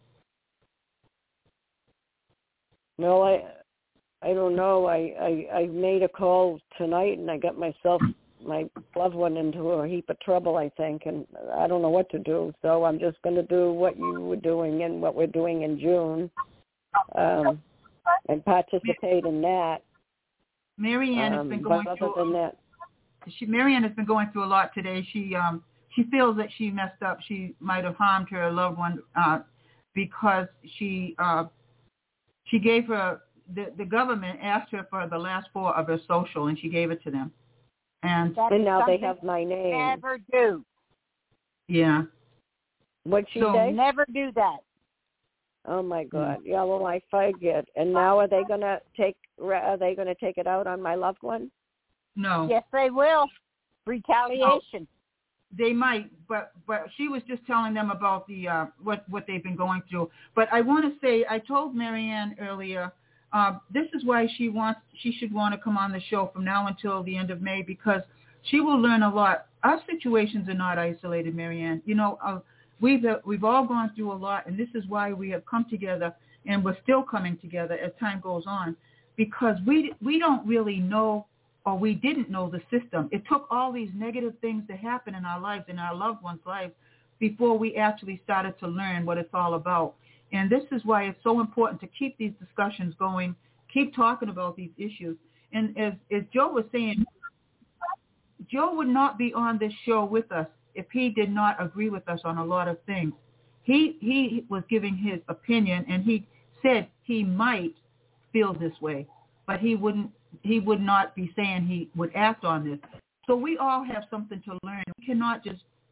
No, I I don't know. I, I, I made a call tonight, and I got myself, my loved one, into a heap of trouble, I think, and I don't know what to do. So I'm just going to do what you were doing and what we're doing in June, um, and participate in that. Marianne has um, been going but through. Other than that, she, Marianne has been going through a lot today. She um she feels that she messed up. She might have harmed her loved one uh, because she uh, she gave her. The, the government asked her for the last four of her social, and she gave it to them. And, and now they have my name. Never do. Yeah. What'd she so, say? Never do that. Oh my God! Yeah, well, I forget. And now are they gonna take? Are they gonna take it out on my loved one? No. Yes, they will. Retaliation. No. They might, but but she was just telling them about the uh, what what they've been going through. But I want to say, I told Marianne earlier. Uh, this is why she wants. She should want to come on the show from now until the end of May, because she will learn a lot. Our situations are not isolated, Marianne. You know, uh, we've uh, we've all gone through a lot, and this is why we have come together, and we're still coming together as time goes on, because we we don't really know, or we didn't know the system. It took all these negative things to happen in our lives, in our loved ones' lives, before we actually started to learn what it's all about. And this is why it's so important to keep these discussions going, keep talking about these issues. And as, as Joe was saying, Joe would not be on this show with us if he did not agree with us on a lot of things. He he was giving his opinion, and he said he might feel this way, but he wouldn't. He would not be saying he would act on this. So we all have something to learn. We cannot just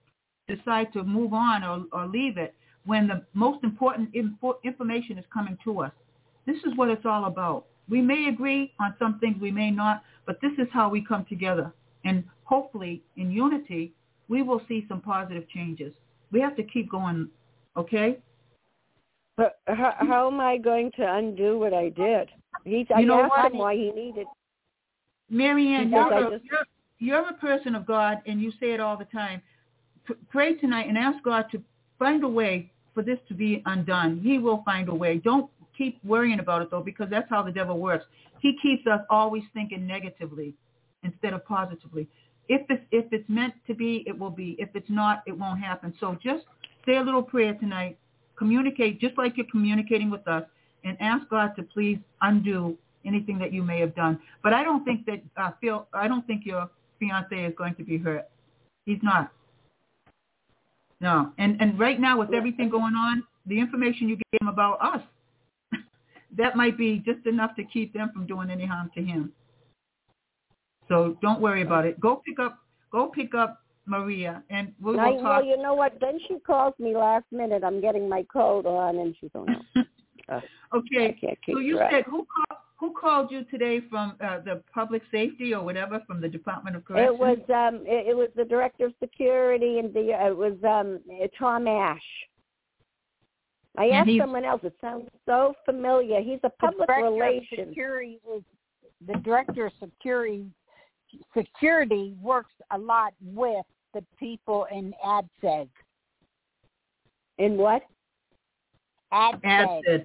decide to move on or, or leave it when the most important info, information is coming to us. This is what it's all about. We may agree on some things, we may not, but this is how we come together. And hopefully, in unity, we will see some positive changes. We have to keep going, okay? But how, how am I going to undo what I did? He's, I you know asked what? him why he needed. Marianne, Because you're, I a, just- you're, you're a person of God, and you say it all the time. P- pray tonight and ask God to find a way for this to be undone. He will find a way. Don't keep worrying about it, though, because that's how the devil works. He keeps us always thinking negatively instead of positively. If it's, if it's meant to be, it will be. If it's not, it won't happen. So just say a little prayer tonight. Communicate just like you're communicating with us, and ask God to please undo anything that you may have done. But I don't think that uh, Phil. I don't think your fiance is going to be hurt. He's not. No. And and right now with everything going on, the information you gave him about us, that might be just enough to keep them from doing any harm to him. So don't worry about it. Go pick up. Go pick up Maria, and we will I, talk. well, you know what? Then she calls me last minute. I'm getting my coat on, and she's going, oh, uh, okay. I can't keep So you track. said who called, who called you today from uh, the public safety or whatever from the Department of Corrections? It was um, it, it was the director of security, and the uh, it was um, Tom Ash. I And asked he's- someone else. It sounds so familiar. He's a public the director of relations. security is, the director of security security works a lot with the people in ADSEG. In what? ADSEG. ADSEG.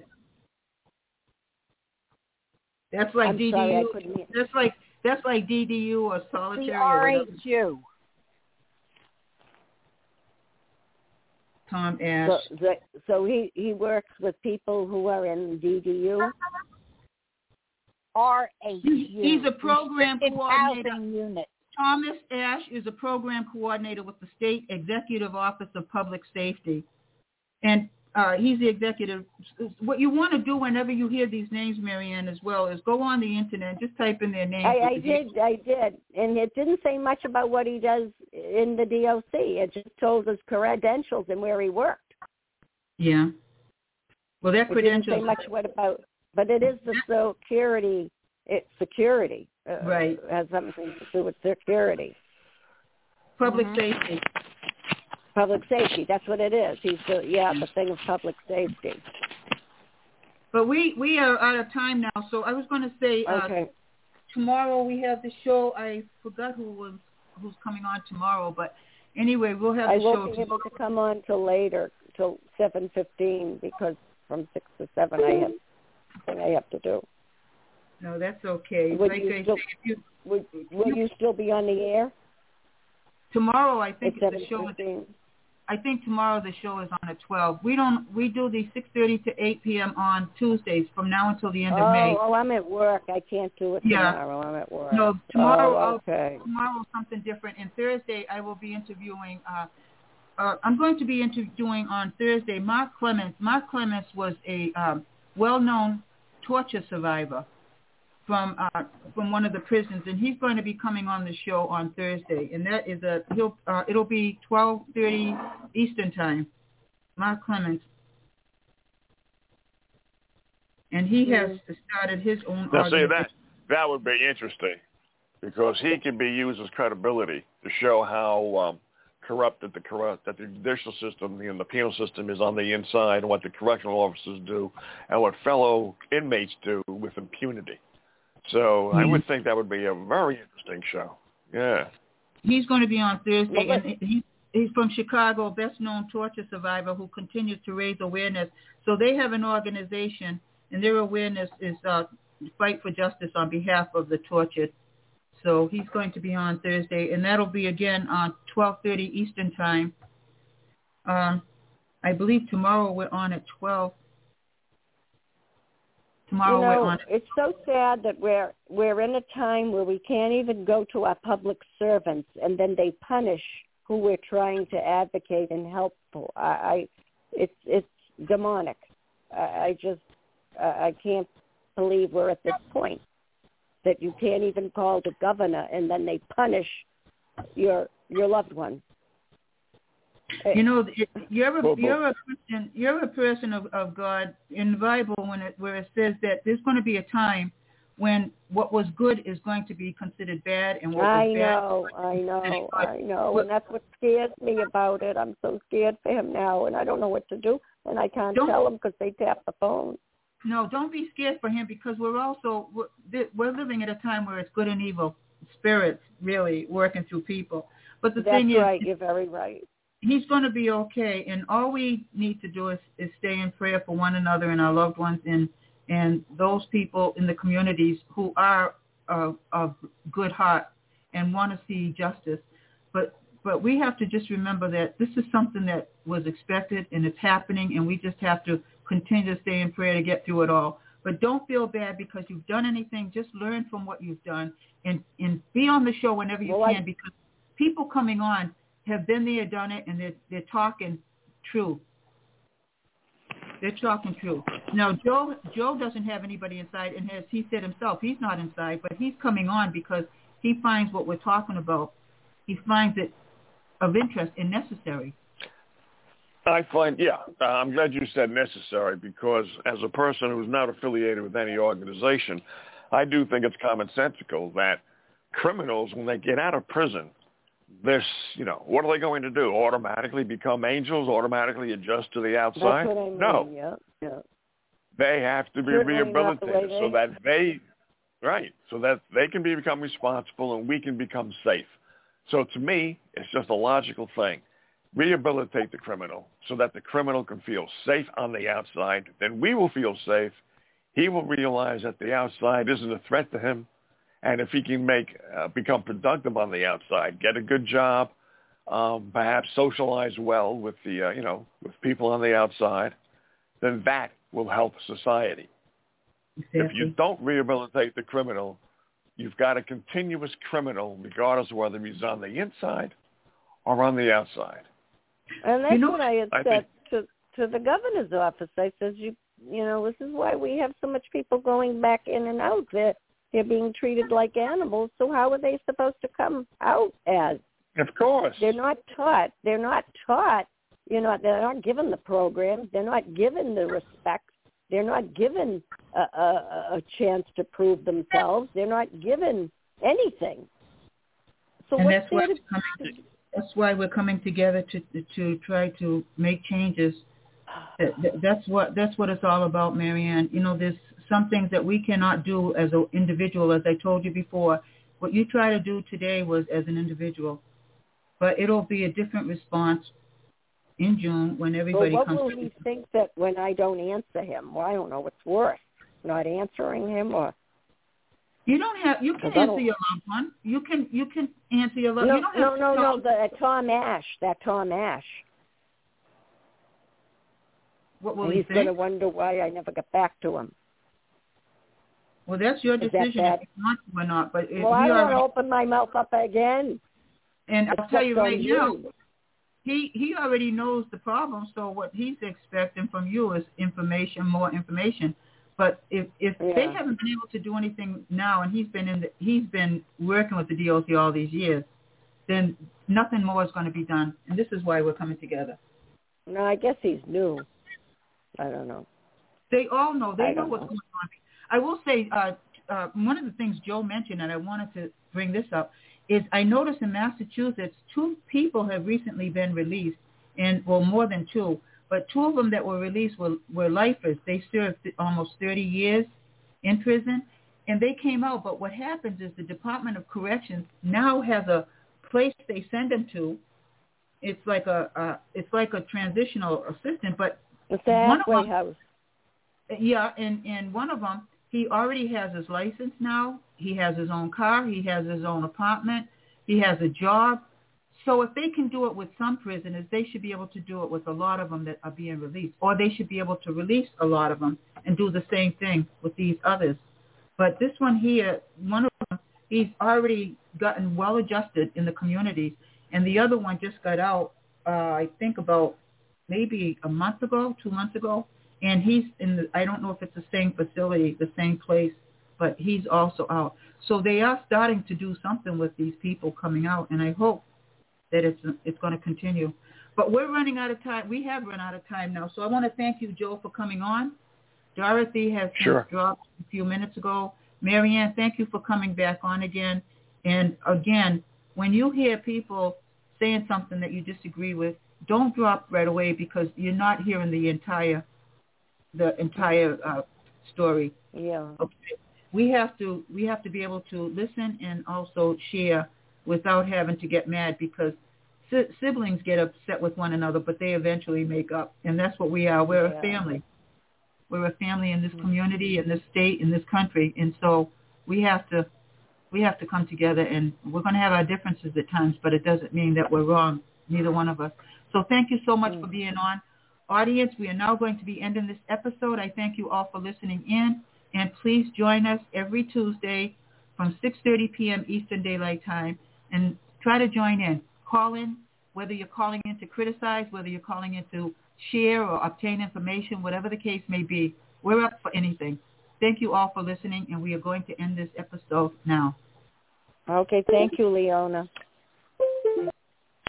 That's like I'm D D U. sorry, I couldn't hear. That's like that's like D D U or solitary C or R whatever. H U. Tom Ash. So, so, so he, he works with people who are in D D U? R H U. He's a program Restricted coordinator. Housing Unit. Thomas Ash is a program coordinator with the State Executive Office of Public Safety. And uh, he's the executive. What you want to do whenever you hear these names, Marianne, as well, is go on the Internet, just type in their names. I, I with the did, I did. And it didn't say much about what he does in the D O C. It just told us credentials and where he worked. Yeah. Well, their It didn't credentials. say much what about, but it is the security, it's security. Uh, Right. It has something to do with security. Public Mhm. safety. Public safety, that's what it is. He's the, yeah, the thing of public safety. But we, we are out of time now, so I was going to say uh, Okay. tomorrow we have the show. I forgot who was who's coming on tomorrow, but anyway, we'll have the I show won't be able to come on till later, till seven fifteen, because from six to seven I have something I have to do. No, that's okay. Would like you I still- say, if you, Would, will you still be on the air tomorrow, I at think seven the show is. fifteen? I think tomorrow the show is on at twelve. We don't. We do the six thirty to eight p.m. on Tuesdays from now until the end Oh, of May. oh, I'm at work. I can't do it Yeah. tomorrow. I'm at work. No, tomorrow. Oh, I'll, okay. tomorrow something different. And Thursday I will be interviewing. Uh, uh, I'm going to be interviewing on Thursday Mark Clements. Mark Clements was a um, well-known torture survivor from uh, from one of the prisons, and he's going to be coming on the show on Thursday. And that is a he'll uh, it'll be twelve thirty Eastern time. Mark Clements, and he has started his own. Now, see, organization. that that would be interesting because he can be used as credibility to show how um, corrupted the corrupt that the judicial system and the penal system is on the inside, and what the correctional officers do, and what fellow inmates do with impunity. So I would think that would be a very interesting show. Yeah. He's going to be on Thursday, Well, and he, he's from Chicago, best-known torture survivor who continues to raise awareness. So they have an organization, and their awareness is uh, fight for justice on behalf of the tortured. So he's going to be on Thursday, and that'll be again on twelve thirty Eastern time. Um, I believe tomorrow we're on at twelve. Tomorrow You know, we're on. it's so sad that we're we're in a time where we can't even go to our public servants, and then they punish who we're trying to advocate and help for. I, I it's it's demonic. I, I just I, I can't believe we're at this point that you can't even call the governor, and then they punish your your loved one. You know, it, you're a you're a Christian, you're a person of, of God in the Bible when it where it says that there's going to be a time when what was good is going to be considered bad, and what was I bad. know, I know, I know, and that's what scares me about it. I'm so scared for him now, and I don't know what to do, and I can't don't, tell him because they tap the phone. No, don't be scared for him because we're also we're, we're living at a time where it's good and evil spirits really working through people. But the that's thing is, right. You're very right. He's going to be okay, and all we need to do is, is stay in prayer for one another and our loved ones, and and those people in the communities who are uh, of good heart and want to see justice. But but we have to just remember that this is something that was expected and it's happening, and we just have to continue to stay in prayer to get through it all. But don't feel bad because you've done anything. Just learn from what you've done, and, and be on the show whenever you well, can, I... because people coming on have been there, done it, and they're, they're talking true. They're talking true. Now, Joe Joe doesn't have anybody inside, and as he said himself, he's not inside, but he's coming on because he finds what we're talking about. He finds it of interest and necessary. I find, yeah, uh, I'm glad you said necessary because as a person who's not affiliated with any organization, I do think it's commonsensical that criminals, when they get out of prison, this, you know, what are they going to do? Automatically become angels? Automatically adjust to the outside? That's what I mean. No. Yeah, yeah. They have to be Certainly rehabilitated the so that they, right, so that they can be, become responsible and we can become safe. So to me, it's just a logical thing. Rehabilitate the criminal so that the criminal can feel safe on the outside. Then we will feel safe. He will realize that the outside isn't a threat to him. And if he can make uh, become productive on the outside, get a good job, um, perhaps socialize well with the uh, you know with people on the outside, then that will help society. Exactly. If you don't rehabilitate the criminal, you've got a continuous criminal, regardless of whether he's on the inside or on the outside. And that's you know, what I had I said think, to to the governor's office. I says, you you know, this is why we have so much people going back in and out. They're, they're being treated like animals. So how are they supposed to come out as? Of course. They're not taught. They're not taught. You know, they're not given the programs. They're not given the respect. They're not given a, a, a chance to prove themselves. They're not given anything. So and what's that's why, there to, we're to, that's why we're coming together to to try to make changes. That's what that's what it's all about, Marianne. You know, there's some things that we cannot do as an individual, as I told you before. What you try to do today was as an individual, but it'll be a different response in June when everybody well, what comes. What will he think that when I don't answer him? Well, I don't know what's worse, not answering him or. You don't have. You can answer your loved one. You can. You can answer your loved. No, you don't no, have no, to no. The uh, Tom Ash. That Tom Ash. What will and he he's think? going to wonder why I never got back to him. Well, that's your Is decision that if you want to or not. But well, I don't want to open my mouth up again. And I'll tell you right you. now, he he already knows the problem. So what he's expecting from you is information, more information. But if if yeah. they haven't been able to do anything now, and he's been in the, he's been working with the D O C all these years, then nothing more is going to be done. And this is why we're coming together. No, I guess he's new. I don't know. They all know. They I know don't what's know. going on. I will say uh, uh, one of the things Joe mentioned, and I wanted to bring this up, is I noticed in Massachusetts two people have recently been released, and well, more than two. But two of them that were released were, were lifers. They served almost thirty years in prison, and they came out. But what happens is the Department of Corrections now has a place they send them to. It's like a, a it's like a transitional assistant, but it's a halfway house. Yeah, and, and one of them, he already has his license now. He has his own car. He has his own apartment. He has a job. So if they can do it with some prisoners, they should be able to do it with a lot of them that are being released. Or they should be able to release a lot of them and do the same thing with these others. But this one here, one of them, he's already gotten well adjusted in the communities. And the other one just got out, uh, I think about maybe a month ago, two months ago. And he's in the, I don't know if it's the same facility, the same place, but he's also out. So they are starting to do something with these people coming out, and I hope that it's it's going to continue. But we're running out of time. We have run out of time now. So I want to thank you, Joe, for coming on. Dorothy has sure. since dropped a few minutes ago. Marianne, thank you for coming back on again. And again, when you hear people saying something that you disagree with, don't drop right away because you're not hearing the entire the entire uh, story. Yeah. Okay. We have to we have to be able to listen and also share without having to get mad because si- siblings get upset with one another, but they eventually make up, and that's what we are. We're yeah. a family. We're a family in this community, in this state, in this country, and so we have to we have to come together. And we're going to have our differences at times, but it doesn't mean that we're wrong, neither one of us. So thank you so much mm. for being on. Audience, we are now going to be ending this episode. I thank you all for listening in, and please join us every Tuesday from six thirty p.m. Eastern Daylight Time, and try to join in. Call in, whether you're calling in to criticize, whether you're calling in to share or obtain information, whatever the case may be. We're up for anything. Thank you all for listening, and we are going to end this episode now. Okay, thank you, Leona.